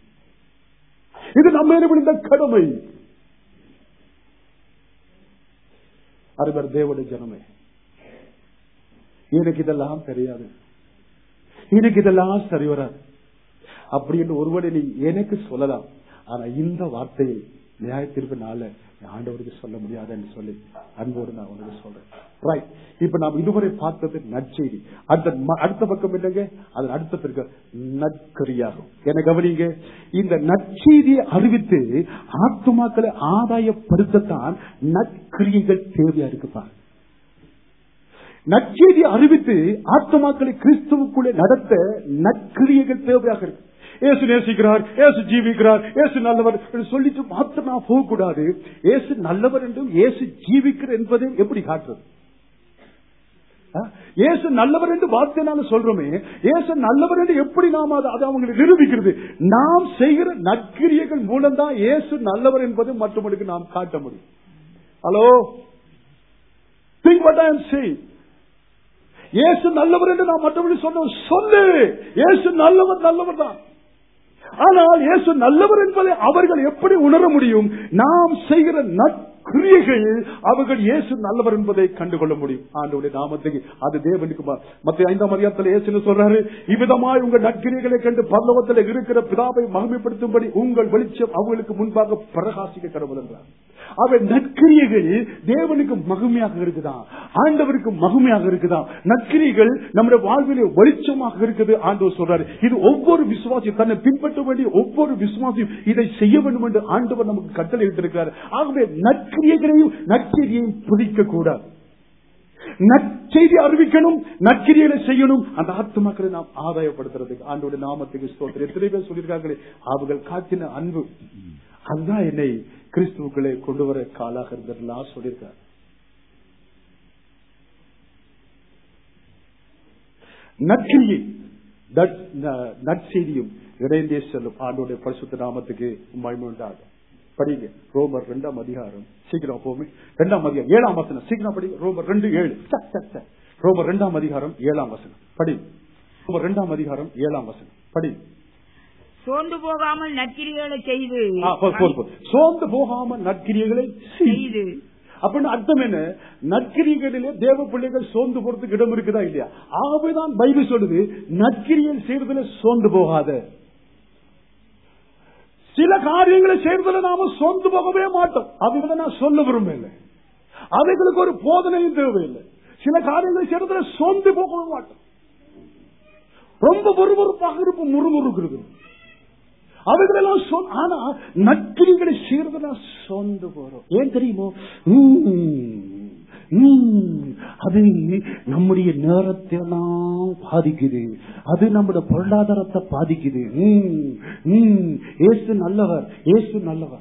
இது நம்ம இந்த கடமை. அருமையான தேவனுடைய ஜனமே, எனக்கு இதெல்லாம் தெரியாது, எனக்கு இதெல்லாம் சரி வராது அப்படி என்று ஒருவரை நீ எனக்கு சொல்லலாம். ஆனா இந்த வார்த்தையை நியாயத்திற்கு நாள ஆண்டவருக்கு சொல்ல முடியாது என்று சொல்லி அன்போடு நான் உனக்கு சொல்றேன். ரைட், இப்ப நாம் இதுவரை பார்த்தது நற்செய்தி. அடுத்த பக்கம் இல்லைங்க, அதன் அடுத்த நற்கிரியாகும். என கவனிங்க, இந்த நற்செய்தியை அறிவித்து ஆத்துமாக்களை ஆதாயப்படுத்தத்தான் நற்கிரியைகள் தேவையா இருக்குப்பாங்க. நற்செய்தி அறிவித்து ஆத்துமாக்களை கிறிஸ்துவுக்குள்ளே நடத்த நற்கிரியைகள் தேவையாக இருக்கு. ஏசு நேசிக்கிறார், ஏசு ஜீவிக்கிறார், ஏசு நல்லவர் சொல்லிட்டு மாத்திரம் நான் போக கூடாது. ஏசு நல்லவர் என்றும் ஏசு ஜீவிக்கிற என்பதை எப்படி காட்டுறது? ஏசு நல்லவர் என்று வார்த்தைனால சொல்றோமே, ஏசு நல்லவர் என்று எப்படி நாம் அதை அவங்களுக்கு நிரூபிக்கிறது? நாம் செய்கிற நற்கிரியைகள் மூலம் தான் ஏசு நல்லவர் என்பதை மற்றவர்களுக்கு நாம் காட்ட முடியும். Hello, think what I am saying. ஏசு நல்லவர் என்று நாம் மற்றவர்கள் சொன்ன சொல்லு, ஏசு நல்லவர் நல்லவர் தான். ஆனால் இயேசு நல்லவர் என்பதை அவர்கள் எப்படி உணர முடியும்? நாம் செய்கிற நற்கிரியைகள் அவர்கள் இயேசு நல்லவர் என்பதை கண்டுகொள்ள முடியும். ஆண்டவருடைய நாமத்துக்கு அது தேவனுக்கு. மத்திய ஐந்தாம் அதிகாரத்தில் இயேசு சொல்றாரு, இவ்விதமாய் உங்கள் நற்கிரியைகளை கண்டு பரலோகத்தில் இருக்கிற பிதாவை மகிமைப்படுத்தும்படி உங்கள் வெளிச்சம் அவர்களுக்கு முன்பாக பிரகாசிக்க கடவுள் என்றார். அவை நற்கிரியைகள் தேவனுக்கு மகிமையாக இருக்குதான், ஆண்டவருக்கு மகிமையாக இருக்குதான். நற்கிரியைகள் நம்முடைய வாழ்விலே வெளிச்சமாக இருக்குது. ஆண்டவர் சொல்றாரு, இது ஒவ்வொரு விசுவாசியும் தன்னை பின்பற்ற வேண்டிய ஒவ்வொரு விசுவாசியும் இதை செய்ய வேண்டும் என்று ஆண்டவர் நமக்கு கட்டளை இட்டிருக்கிறார். ஆகவே நற்கிரியைகளையும் நற்செய்தியையும் பிடிக்க கூடாது. நற்செய்தி அறிவிக்கணும், நற்கிரியைகளை செய்யணும். அந்த ஆத்துமாக்களை நாம் ஆதாயப்படுத்துறதுக்கு ஆண்டவருடைய நாமத்துக்கு ஸ்தோத்திரம். எத்தனை பேர் சொல்லியிருக்காங்களே, அவர்கள் காட்டின அன்பு அதுதான் என்னை கிறிஸ்துவுக்களை கொண்டு வர காலாக இருந்ததெல்லாம் சொல்லியிருக்கார். நற்கிரியை நற்செய்தியும் இடைந்தே செல்லும். ஆண்டோடைய பரிசுத்த நாமத்துக்கு மகிமை உண்டாகும். படிங்க ரோமர் இரண்டாம் அதிகாரம். சீக்கிரம் போமே, இரண்டாம் அதிகாரம் ஏழாம் வசனம். சீக்கிரம் படி. ரோமர் ரெண்டு ஏழு. ரோமர் இரண்டாம் அதிகாரம் ஏழாம் வசனம் படி. ரோமர் இரண்டாம் அதிகாரம் ஏழாம் வசனம் படி. சோர்ந்து போகாமல் நற்கிரியைகளை செய்து சோர்ந்து போகாமல் நற்கிரியைகளை செய்து அப்படின்னு அர்த்தம் என்ன? நற்கிரிகளிலே தேவ பிள்ளைகள் சோர்ந்து போறதுக்கு இடம் இருக்குதா இல்லையா? ஆகவேதான் பைபிள் சொல்லுது, நற்கிரியில் செய்வதில் சோர்ந்து போகாத. சில காரியங்களை செய்வதில் நாம சோர்ந்து போகவே மாட்டோம். அதுகளை நான் சொல்ல விரும்பல. அவைகளுக்கு ஒரு போதனையும் தேவையில்லை. சில காரியங்களை செய்வதில் சோர்ந்து போகவே மாட்டோம். ரொம்ப பொறுபொறுப்பாக இருப்போம், முறுமுறுக்கிறது. அவைகளெல்லாம் சொல். ஆனா நற்கிரிகளை செய்யறதுனா சொந்து போறோம். ஏன் தெரியுமோ? அது நம்முடைய நேரத்தை எல்லாம் பாதிக்குது. அது நம்முடைய பொருளாதாரத்தை பாதிக்குது. இயேசு நல்லவர், இயேசு நல்லவர்.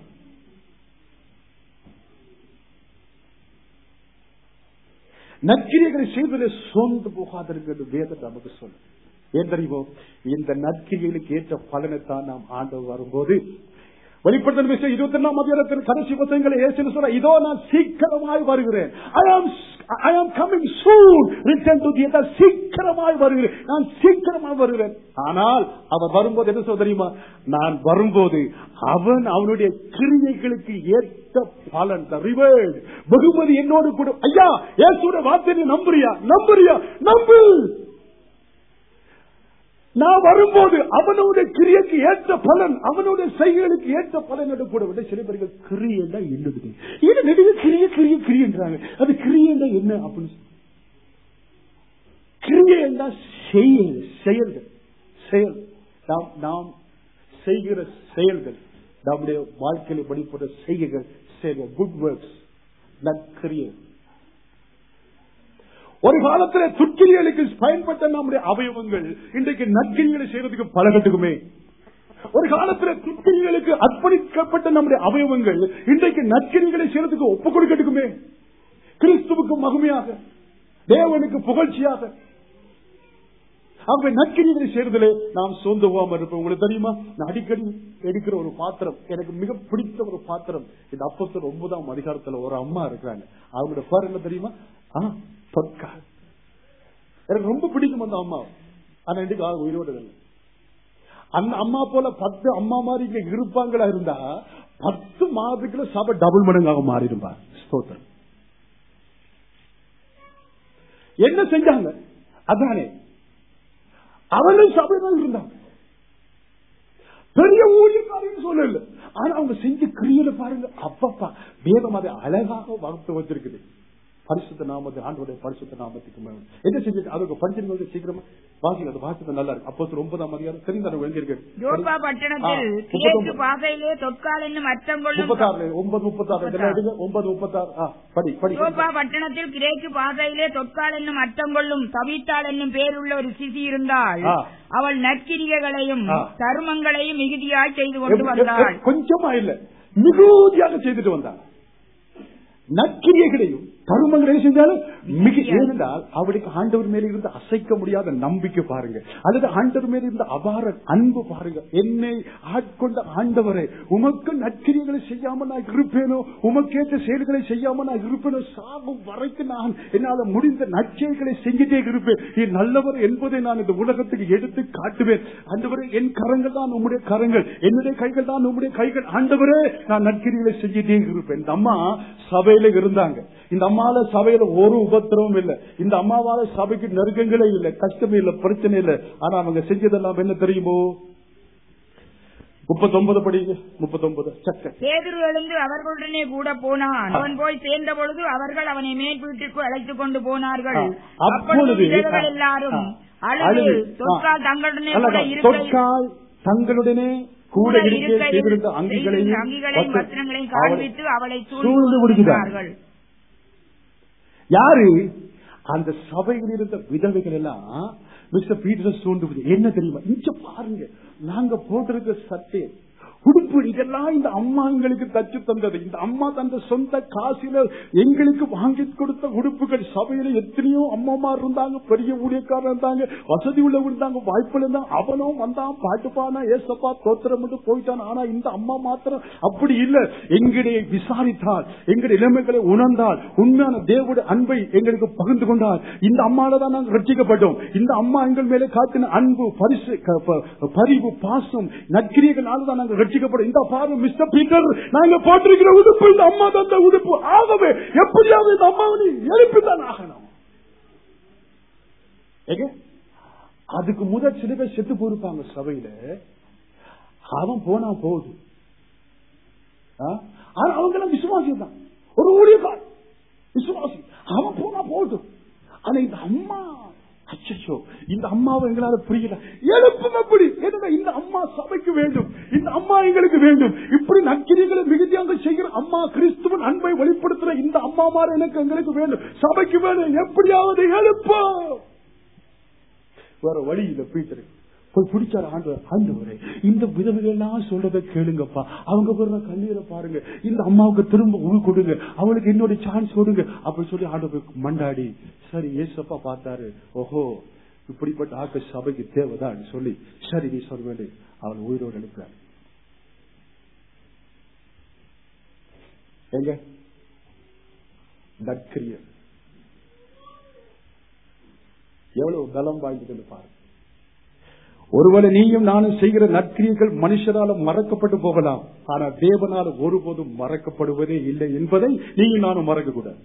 நற்கிரிகளை செய்வதிலே சோர்ந்து போகாதிருக்கிறது வேதம் நமக்கு சொல்லும். ஏன் தெரியுமோ? இந்த நற்கிரிகளுக்கு ஏற்ற பலனைத்தான் நாம் ஆண்டவர் வரும்போது வெளிப்படுத்தல் விஷயம் இருபத்தி ரெண்டாம் அதிகாரத்தின் கடைசி வசனங்களை இயேசு சொல்ற, இதோ நான் சீக்கிரமாய் வருகிறேன். I am I am coming soon. Return to the earth. சீக்கிரமாய் வருகிறேன், நான் சீக்கிரமாய் வருகிறேன். ஆனால் அவர் வரும்போது என்ன சொல்ல தெரியுமா? நான் வரும்போது அவன் அவனுடைய கிரியைகளுக்கு ஏற்ற பலன், ரிவார்ட், வெகுமதி என்னோடு கூட. ஐயா, இயேசுவோட வார்த்தையை நம்புறியா? நம்புறியா? நம்பு. நான் வரும்போது அவனுடைய கிரியைக்கு ஏற்ற பலன், அவனுடைய செய்கைகளுக்கு ஏற்ற பலன் கூட விட சில பேர்கள் கிரியைண்டா என்னது இது நெடுக கிரிய கிரிய கிரியன்றாங்க. அது கிரியைண்டா என்ன அப்படின்னு? கிரியைண்டா செயல், செயல்கள், செயல். நாம் நாம் செய்கிற செயல்கள், நம்முடைய வாழ்க்கையில் படிப்பட்ட செய்கைகள், செயல்கள், குட் ஒர்க்ஸ், நற்கிரியை. ஒரு காலத்தில் துக்கிரியலுக்கு பயன்பட்ட நம்முடைய அவயவங்கள் இன்றைக்கு நற்கிரிகளை செய்வதற்கு பழகட்டுக்குமே. ஒரு காலத்தில் துக்கிரியலுக்கு அர்ப்பணிக்கப்பட்ட நம்முடைய அவயவங்கள் இன்றைக்கு நற்கிரிகளை செய்வதற்கு ஒப்புக் கொடுக்கட்டுக்குமே. கிறிஸ்துவுக்கு மகிமையாக, தேவனுக்கு புகழ்ச்சியாக. அவங்க நற்கிரிகளை செய்வதிலே நாம் சோர்ந்து போகாம இருப்போம். உங்களுக்கு தெரியுமா, நான் அடிக்கடி எடுக்கிற ஒரு பாத்திரம், எனக்கு மிக பிடித்த ஒரு பாத்திரம், இந்த அப்போஸ்தலர் ஒன்பதாம் அதிகாரத்துல ஒரு அம்மா இருக்கிறாங்க. அவங்களோட பேர் என்ன தெரியுமா? தொற்கால். எனக்கு ரொம்ப பிடிக்கும் அந்த அம்மா. ஆனா இன்னைக்கு உயிரோடு இல்லை. அந்த அம்மா போல பத்து அம்மா மாதிரி இங்க இருப்பாங்களா இருந்தா பத்து மாதத்துக்குள்ள சபை டபுள் மடங்காக மாறிடுவார். ஸ்தோத்திரம். என்ன செஞ்சாங்க? அதானே அவங்களும் சபைதான் இருந்தாங்க. பெரிய ஊழியக்காரன்னு சொல்லல. ஆனா அவங்க செஞ்ச கிரியையில பாருங்க, அப்பப்பா வேதம் அதை அழகாக வகுத்து வச்சிருக்குது. பரிசுத்த நாமத்தை, ஆண்டவருடைய பரிசுத்த நாமத்துக்கு என்ன செஞ்சு அதுக்கு படிச்சிருக்க சீக்கிரமா வாசிங்க. அது வாசித்த நல்லா இருக்கு. அப்போஸ்தலர் ஒன்பதாம் அதிகாரம் தெரிந்த எழுதியிருக்கு. யோப்பா பட்டணத்தில் கிரேக்கு பாஷையிலே தொற்கால் என்னும் அர்த்தம் கொள்ளும் முப்பத்தாறு ஒன்பது முப்பத்தாறு ஒன்பது முப்பத்தாறு படி படி. யோப்பா பட்டணத்தில் கிரேக்கு பாஷையிலே தொற்கால் என்னும் அர்த்தம் கொள்ளும் தவித்தாள் என்னும் பேருள்ள ஒரு சிசி இருந்தால் அவள் நற்கிரியைகளையும் தர்மங்களையும் மிகுதியாய் செய்து கொண்டு வந்தாள். கொஞ்சமா இல்ல, மிகுதியாக செய்துட்டு வந்தாள். நற்கிரியைகளையும் தருமங்களையும் செஞ்சாலும் மிக ஏனென்றால் அவளுக்கு ஆண்டவர் மேல இருந்து அசைக்க முடியாத நம்பிக்கை பாருங்க, அல்லது ஆண்டவர் மேல இருந்த அபார அன்பு பாருங்க. என்னை ஆட்கொண்ட ஆண்டவரே, உமக்கு நற்கிரியைகளை செய்யாம நான் இருப்பேனோ, உமக்கேற்ற செயல்களை செய்யாம நான் இருப்பேனோ, சாகும் வரைக்கும் நான் என்னால முடிந்த நற்செயல்களை செஞ்சுட்டே இருப்பேன். நீ நல்லவர் என்பதை நான் இந்த உலகத்துக்கு எடுத்து காட்டுவேன். ஆண்டவரே, என் கரங்கள் தான் உம்முடைய கரங்கள், என்னுடைய கைகள் தான் உம்முடைய கைகள். ஆண்டவரே, நான் நற்கிரியைகளை செஞ்சுட்டே இருப்பேன். இந்த அம்மா சபையில இருந்தாங்க. இந்த அம்மால சபையில ஒரு உபத்திரமும் இல்லை. இந்த அம்மாவால சபைக்கு நெருக்கங்களே இல்லை, கஷ்டமே இல்லை, பிரச்சனை இல்லை. ஆனா அவங்க செஞ்சதெல்லாம் என்ன தெரியுமோ? முப்பத்தி ஒன்பது படி முப்பத்தி ஒன்பது பேதுரு எழுந்து அவர்களுடனே கூட போனான். அவன் போய் சேர்ந்த பொழுது அவர்கள் அவனை மேல் வீட்டுக்கு அழைத்துக் கொண்டு போனார்கள். அப்பொழுது எல்லாரும் அழுது தொற்கால் தங்களுடனே கூட இருக்க அங்கிகளையும் வஸ்திரங்களையும் காண்பித்து அவளை சூழ்ந்து விடுகிறார்கள். யாரு? அந்த சபையில் இருந்த விதவைகள் எல்லாம் மிஸ்டர் பீட்டர் சூழ்ந்து. என்ன தெரியுமா? இங்க பாருங்க, நாங்க போட்டிருக்க சட்டை, உடுப்பு, இதெல்லாம் இந்த அம்மா எங்களுக்கு தச்சு தந்தது. இந்த அம்மா தந்த சொந்த காசில எங்களுக்கு வாங்கி கொடுத்த உடுப்புகள். சபையில எத்தனையோ அம்மா இருந்தாங்க, பெரிய ஊழியக்காரர் இருந்தாங்க, வசதி உள்ள இருந்தாங்க, வாய்ப்புல இருந்தாங்க. அவனும் வந்தான், பாட்டு பானா, ஏசப்பா தோத்திரம் மட்டும் போயிட்டான். ஆனா இந்த அம்மா மாத்திரம் அப்படி இல்லை. எங்களுடைய விசாரித்தால், எங்களுடைய இளமைகளை உணர்ந்தால், உண்மையான தேவனுடைய அன்பை எங்களுக்கு பகிர்ந்து கொண்டால், இந்த அம்மால தான் நாங்கள் ரட்சிக்கப்பட்டோம். இந்த அம்மா எங்கள் மேலே காட்டின அன்பு, பரிசு, பரிவு, பாசம், நற்கிரியைகளால் தான் நாங்கள் இந்த பாரு மிஸ்டர் பீட்டர், நாங்க போட்டிருக்கிற உடுப்பு இந்த அம்மா தந்த உடுப்பு. ஆகவே எப்படியாவது இந்த அம்மாவை எழுப்பித்தான் ஆகணும். அதுக்கு முதல் சில பேர் செத்து போயிருப்பாங்க சபையில. அவன் போனா போகுது. அவங்க விசுவாசி தான், ஒரு ஊழியக்கார் விசுவாசி. அவன் போனா போகுது. ஆனா இந்த அம்மா இந்த அம்மாவை எங்களால புரியல, எழுப்பும் அப்படி. இந்த அம்மா சபைக்கு வேண்டும், இந்த அம்மா எங்களுக்கு வேண்டும். இப்படி நற்கிரிகளை மிகுதியாக செய்கிற அம்மா, கிறிஸ்துவின் அன்பை வெளிப்படுத்துற இந்த அம்மா மாதிரி எனக்கு எங்களுக்கு வேண்டும், சபைக்கு வேணும், எப்படியாவது எழுப்போம். வேற வழி இல்ல. பீட்டர் போய் பிடிச்சாரு ஆண்டவர். ஆண்டவரே, இந்த விதவைகள் எல்லாம் சொல்றதை கேளுங்கப்பா, அவங்க போற கண்ணீரை பாருங்க, இந்த அம்மாவுக்கு திரும்ப உள் கொடுங்க, அவளுக்கு இன்னொரு சான்ஸ் கொடுங்க அப்படி சொல்லி ஆண்டவர் மண்டாடி. சரி, ஏசப்பா பார்த்தாரு, ஓஹோ இப்படிப்பட்ட ஆக்க சபைக்கு தேவைதான் சொல்லி, சரி நீ சொல்ல வேண்டிய அவள் உயிரோடு எழுப்பார். எங்க நற்கிரியை எவ்வளவு பலம் வாய்ந்தது பாருங்க. ஒருவேளை நீயும் நானும் செய்கிற நற்கிரியைகள் மனுஷரால மறக்கப்பட்டு போகலாம், ஆனா தேவனால ஒருபோதும் மறக்கப்படுவதே இல்லை என்பதை நீயும் நானும் மறக்க கூடாது.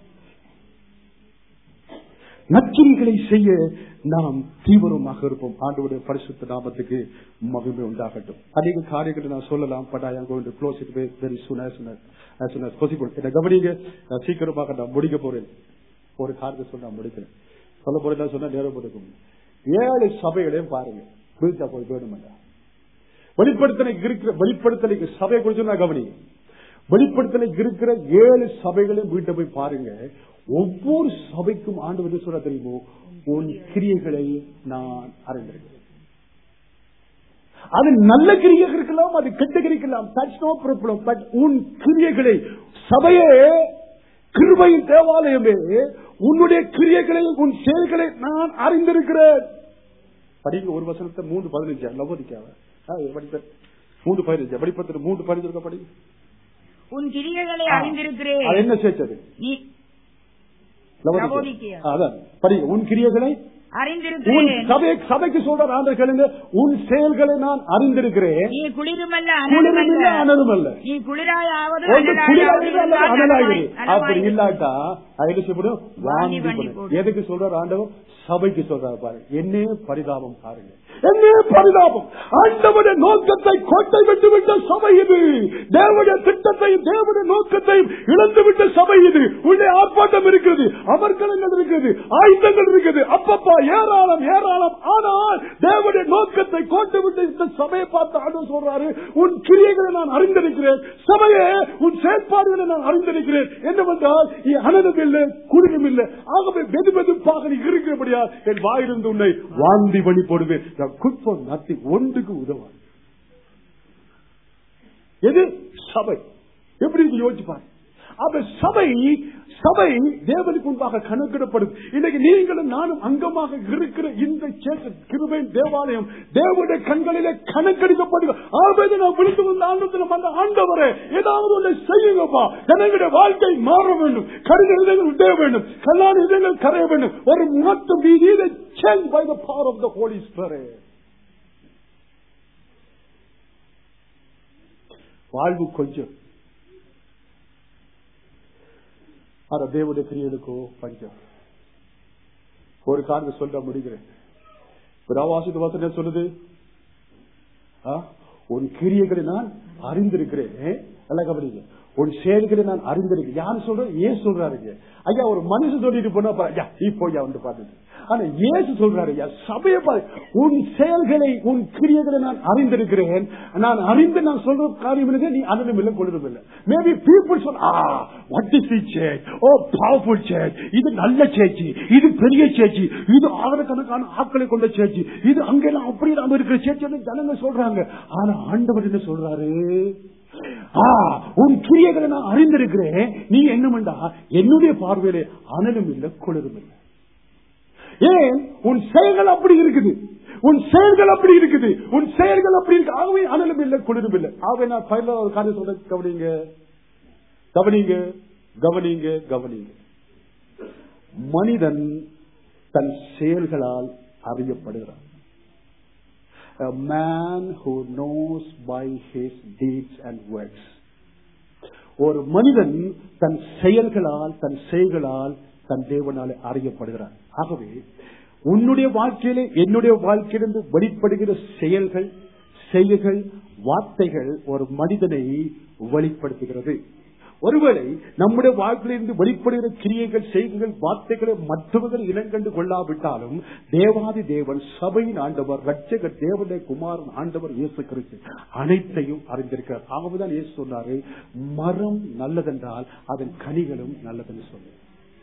நற்கிரிகளை செய்ய நாம் தீவிரமாக இருப்போம். ஆண்டவருடைய பரிசுத்த நாமத்துக்கு மகிமை உண்டாகட்டும். அநேக காரியங்களை நான் சொல்லலாம், but I am going to close it very soon as soon as, as soon as possible. இதை கவனிங்க, நான் சீக்கிரமாக நான் முடிக்க போறேன். ஒரு காரியத்தை சொல்ல நான் முடிக்கிறேன். சொல்ல போறேன் சொன்னா நேரம் கொடுக்கும். ஏழு சபைகளையும் பாருங்க, வீட்டா போய் வேணுமெண்டா வெளிப்படுத்தலைக்கு இருக்கிற வெளிப்படுத்தலைக்கு சபை குறிச்சு நான் கவனிங்க. வெளிப்படுத்தலைக்கு இருக்கிற ஏழு சபைகளையும் வீட்டை போய் பாருங்க. ஒவ்வொரு சபைக்கும் ஆண்டவர் சொல்ல தெரியுமோ, உன் கிரியைகளை நான் அறிந்திருக்கிறேன். அது நல்ல கிரியைகள் இருக்கலாம், அது கெட்ட கிரிக்கலாம், தட்ஸ் நோ ப்ராப்ளம். பட் உன் கிரியைகளை, சபையே கிருபையின் தேவாலயமே, உன்னுடைய கிரியைகளை உன் செயல்களை நான் அறிந்திருக்கிறேன். படிக்க ஒரு வசனத்தை மூன்று பதினஞ்சா லவோதிக்காவ மூன்று பதினஞ்சா படிப்பத்து மூன்று பதினஞ்சு படி. உன் கிரியைகளை அறிந்திருக்கிறேன். அது என்ன சேர்த்தது? அதான் படி. உன் கிரியைகளை அறிந்திருக்கிறேன். சபைக்கு சொல்ற ஆண்டவர் கேளுங்க, உன் செயல்களை நான் அறிந்திருக்கிறேன். நீ குளிருமல்ல அனலுமல்ல, நீ குளிராயாவது அனலாகிறது. அப்படி இல்லாட்டா அது செய்யப்படும், வாங்கி. எதுக்கு சொல்றார் ஆண்டவர்? சபைக்கு சொல்றாரு பாரு. என்னே பரிதாபம் பாருங்க, என்னே பரிதாபம். ஆண்டவருடைய நோக்கத்தை கோட்டை விட்டு விட்ட சபை இது. தேவனுடைய திட்டத்தை, தேவனுடைய நோக்கத்தை இழந்து விட்ட சபை இது. உள்ளே ஆர்ப்பாட்டம் இருக்கிறது, அமர்க்கலங்கள் இருக்கிறது, ஆயுதங்கள் இருக்குது, அப்பப்பா ஏராளம் ஏராளம். ஆனால் தேவனுடைய நோக்கத்தை கோட்டை விட்டு இந்த சபையை பார்த்து ஆண்டவர் சொல்றாரு, உன் கிரியைகளை நான் அறிந்திருக்கிறேன். சபையே, உன் செயற்பாடுகளை நான் அறிந்திருக்கிறேன். என்னவென்றால் நீ அனலும் இல்லை, குளிரும் இல்லை. ஆகவே வெது வெதுப்பாக நீ இருக்கிறபடியா என் வாயிலிருந்து உன்னை வாந்தி பண்ணி போடுவேன். ஒன்றுக்கு உதவாது. எது? சபை. எப்படி யோசிப்பார்? அப்ப சபை சபை தேவனுக்கு முன்பாக கணக்கிடப்படும். இன்னைக்கு நீங்களும் நானும் அங்கமாக இருக்கிற இந்த கிருபை தேவாலயம் தேவனுடைய கண்களிலே கணக்கெடுக்கப்படுகிறது. ஆபத்து நான் விழுந்து வந்த ஆண்டத்தில் வந்த ஆண்டவரே, ஏதாவது ஒன்றை செய்யுங்கப்பா. ஜனங்களுடைய வாழ்க்கை மாற வேண்டும், கருத இதங்கள் விட வேண்டும், கல்லான இதங்கள் கரைய வேண்டும். ஒரு மாற்றம் வீதியில change by the power of the Holy Spirit. வாழ்வு கொஞ்சம் ஆனா தேவனுடைய கிரியைகளுக்கோ பஞ்சம். ஒரு காரணம் சொல்ல முடிகிறேன். வாசித்த வசனம் சொல்லுது, உன் கிரியைகளை நான் அறிந்திருக்கிறேன். நல்லா கவனிங்க, உன் செயல்களை நான் அறிந்திருக்கிறேன். யாரு சொல்ற? ஏன் சொல்றாருங்க? ஐயா ஒரு மனுஷன் சொல்லிட்டு போனா நீ போய் வந்து பாத்து. ஆனா ஏசு சொல்றாரு, சபையை பாரு, உன் செயல்களை உன் கிரியைகளை நான் அறிந்திருக்கிறேன். நான் அறிந்து நான் சொல்ற காரியம் நீ அனலும் இல்லை, கொள்ளும் இல்லை. மேபி பீப்புள் சொல்ல, what is the church? Oh powerful church, இது நல்ல சேர்ச்சி, இது பெரிய சேர்ச்சி, இது ஆயிரக்கணக்கான ஆட்களை கொண்ட சேர்ச்சி, இது அங்கெல்லாம் அப்படி நாம இருக்கிற சேர்ச்சி ஜனங்க சொல்றாங்க. ஆனா ஆண்டவர் என்ன சொல்றாரு? உன் கிரியைகளை நான் அறிந்திருக்கிறேன். நீ என்னமெண்டா என்னுடைய பார்வையிலே அனலும் இல்லை, குளிரும் இல்லை. ஏன்? உன் செயல்கள் அப்படி இருக்குது, உன் செயல்கள் அப்படி இருக்குது, உன் செயல்கள் அப்படி இருக்கு. ஆகவே அனலும் இல்லை, குளிரும் இல்லை. ஆகவே நான் பதினோரு காரியம் சொல்ல கவனிங்க, கவனிங்க, கவனிங்க, கவனிங்க. மனிதன் தன் செயல்களால் அறியப்படுகிறான். A man who knows by his deeds and works. ஒரு மனிதன் தன் செயல்களால், தன் செயல்களால் தன் தேவனாலே அறியப்படுகிறான். ஆகவே உன்னுடைய வாழ்க்கையிலே, என்னுடைய வாழ்க்கையிலிருந்து வெளிப்படுகிற செயல்கள், செயல்கள், வார்த்தைகள் ஒரு மனிதனை வெளிப்படுத்துகிறது. ஒருவேளை நம்முடைய வாழ்க்கையிலிருந்து வெளிப்படுகிற கிரியைகள், செய்திகள், வார்த்தைகளை மற்றவர்கள் இனங்கண்டு கொள்ளாவிட்டாலும் தேவாதி தேவன், சபையின் ஆண்டவர், ரட்சகர், தேவனுடைய குமாரன் ஆண்டவர் இயேசு கிறிஸ்து அனைத்தையும் அறிந்திருக்கிறார். ஆகவேதான் இயேசு சொன்னாரு, மரம் நல்லதென்றால் அதன் கனிகளும் நல்லதென்று சொன்னார்.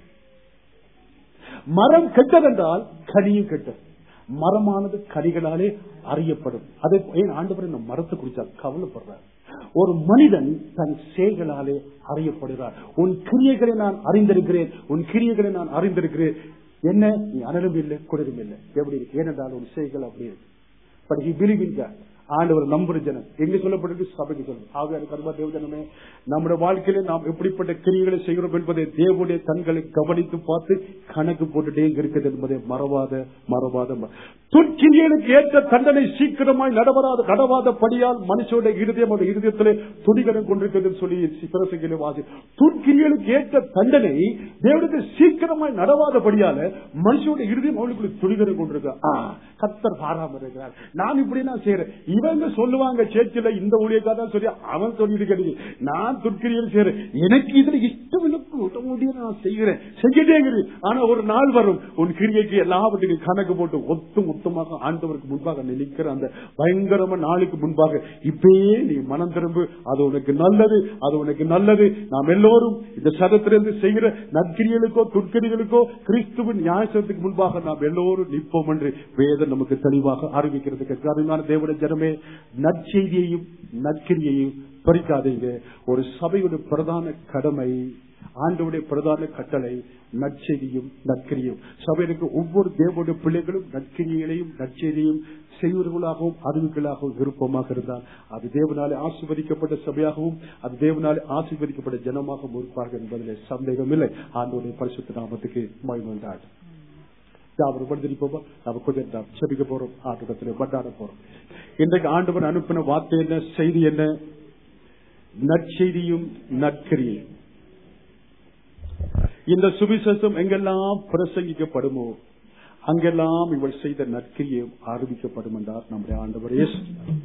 மரம் கெட்டதென்றால் கனியும் கெட்டது. மரமானது கனிகளாலே அறியப்படும். அதை ஏன் ஆண்டவர் இந்த மரத்தை குறிச்சா கவலைப்படுறார். ஒரு மனிதன் தன் செயல்களாலே அறியப்படுகிறார். உன் கிரியைகளை நான் அறிந்திருக்கிறேன், உன் கிரியைகளை நான் அறிந்திருக்கிறேன். என்ன, நீ அனலும் இல்லை குளிரும் இல்லை. எப்படி இருக்கு? ஏனென்றால் உன் செயல்கள் அப்படி இருக்கு. But he believe in God. ஆண்டவர் நம்புற ஜனம் எங்க சொல்லப்பட்டிருக்கு? சபைக்கு சொல்லும். ஆக கர்ம தேவஜனமே, நம்முடைய வாழ்க்கையில நாம் எப்படிப்பட்ட கிரியைகளை செய்கிறோம் என்பதை தேவனுடைய கண்களை கவனித்து பார்த்து கணக்கு போட்டுட்டே இருக்கிறது என்பதை மறவாத மறவாத துர்க்கிரியலுக்கு ஏற்ற தண்டனை சீக்கிரமாய் நடவராத நடவாத படியால் மனுஷனுடைய இருதயம் அவருடைய இருதயத்திலே துணிகரம் கொண்டிருக்கிறது சொல்லி பிரசங்கிலே வாசி. துர்க்கிரியலுக்கு ஏற்ற தண்டனை தேவனுக்கு சீக்கிரமாய் நடவாத படியால மனுஷனுடைய இருதயம் அவளுக்கு துணிகரம் கொண்டிருக்க. கர்த்தர் பாராம இருக்கிறார். நான் இப்படி நான் செய்யறேன். இவங்க சொல்லுவாங்க சேர்ச்சில இந்த ஊழியக்காரன் சொல்லி அவன் சொல்லிட்டு கிடையாது. நான் துர்க்கிரியல் செய்யறேன். எனக்கு இதுல இஷ்டம் இல்லை, நான் செய்கிறேன், செஞ்சுட்டே இருக்கிறேன். ஆனா ஒரு நாள் வரும், உன் கிரியைக்கு எல்லாவற்றையும் கணக்கு போட்டு ஒத்தும் மொத்தமாக ஆண்டவருக்கு முன்பாக நினைக்கிற அந்த பயங்கரமா நாளுக்கு முன்பாக இப்பயே நீ மனம் திரும்பு, அது உனக்கு நல்லது, அது உனக்கு நல்லது. நாம் எல்லோரும் இந்த சதத்திலிருந்து செய்கிற நற்கிரியலுக்கோ துர்க்கிரிகளுக்கோ கிறிஸ்துவின் நியாயத்துக்கு முன்பாக நாம் எல்லோரும் நிற்போம் என்று வேதம் நமக்கு தெளிவாக அறிவிக்கிறதுக்கு. அருமையான தேவனுடைய ஜனமே, நற்செய்தியையும் நற்கிரியையும் பறிக்காதீங்க. ஒரு சபையுடைய பிரதான கடமை, ஆண்டவருடைய பிரதான கட்டளை நற்செய்தியும் நற்கிரியும். சபையிற்கு ஒவ்வொரு தேவனுடைய பிள்ளைகளும் நற்கிரியைகளையும் நற்செய்தியும் செய்வர்களாகவும் அறிவுகளாகவும் விருப்பமாக இருந்தால் அது தேவனாலே ஆசீர்வதிக்கப்பட்ட சபையாகவும் அது தேவனாலே ஆசீர்வதிக்கப்பட்ட ஜனமாகவும் இருப்பார்கள் என்பதிலே சந்தேகம் இல்லை. ஆண்டவருடைய பரிசுத்த நாமத்துக்கு மகிமை உண்டாகட்டும். செபிக்க போறோம், ஆட்டத்தில் பட்டாட போறோம். இன்றைக்கு ஆண்டவர் அனுப்பின வார்த்தை என்ன, செய்தி என்ன? நற்செய்தியும் நற்கிரியும். இந்த சுவிசேஷம் எங்கெல்லாம் பிரசங்கிக்கப்படுமோ அங்கெல்லாம் இவள் செய்த நற்கிரியும் ஆரம்பிக்கப்படும் என்றார் நம்முடைய ஆண்டவர் இயேசு.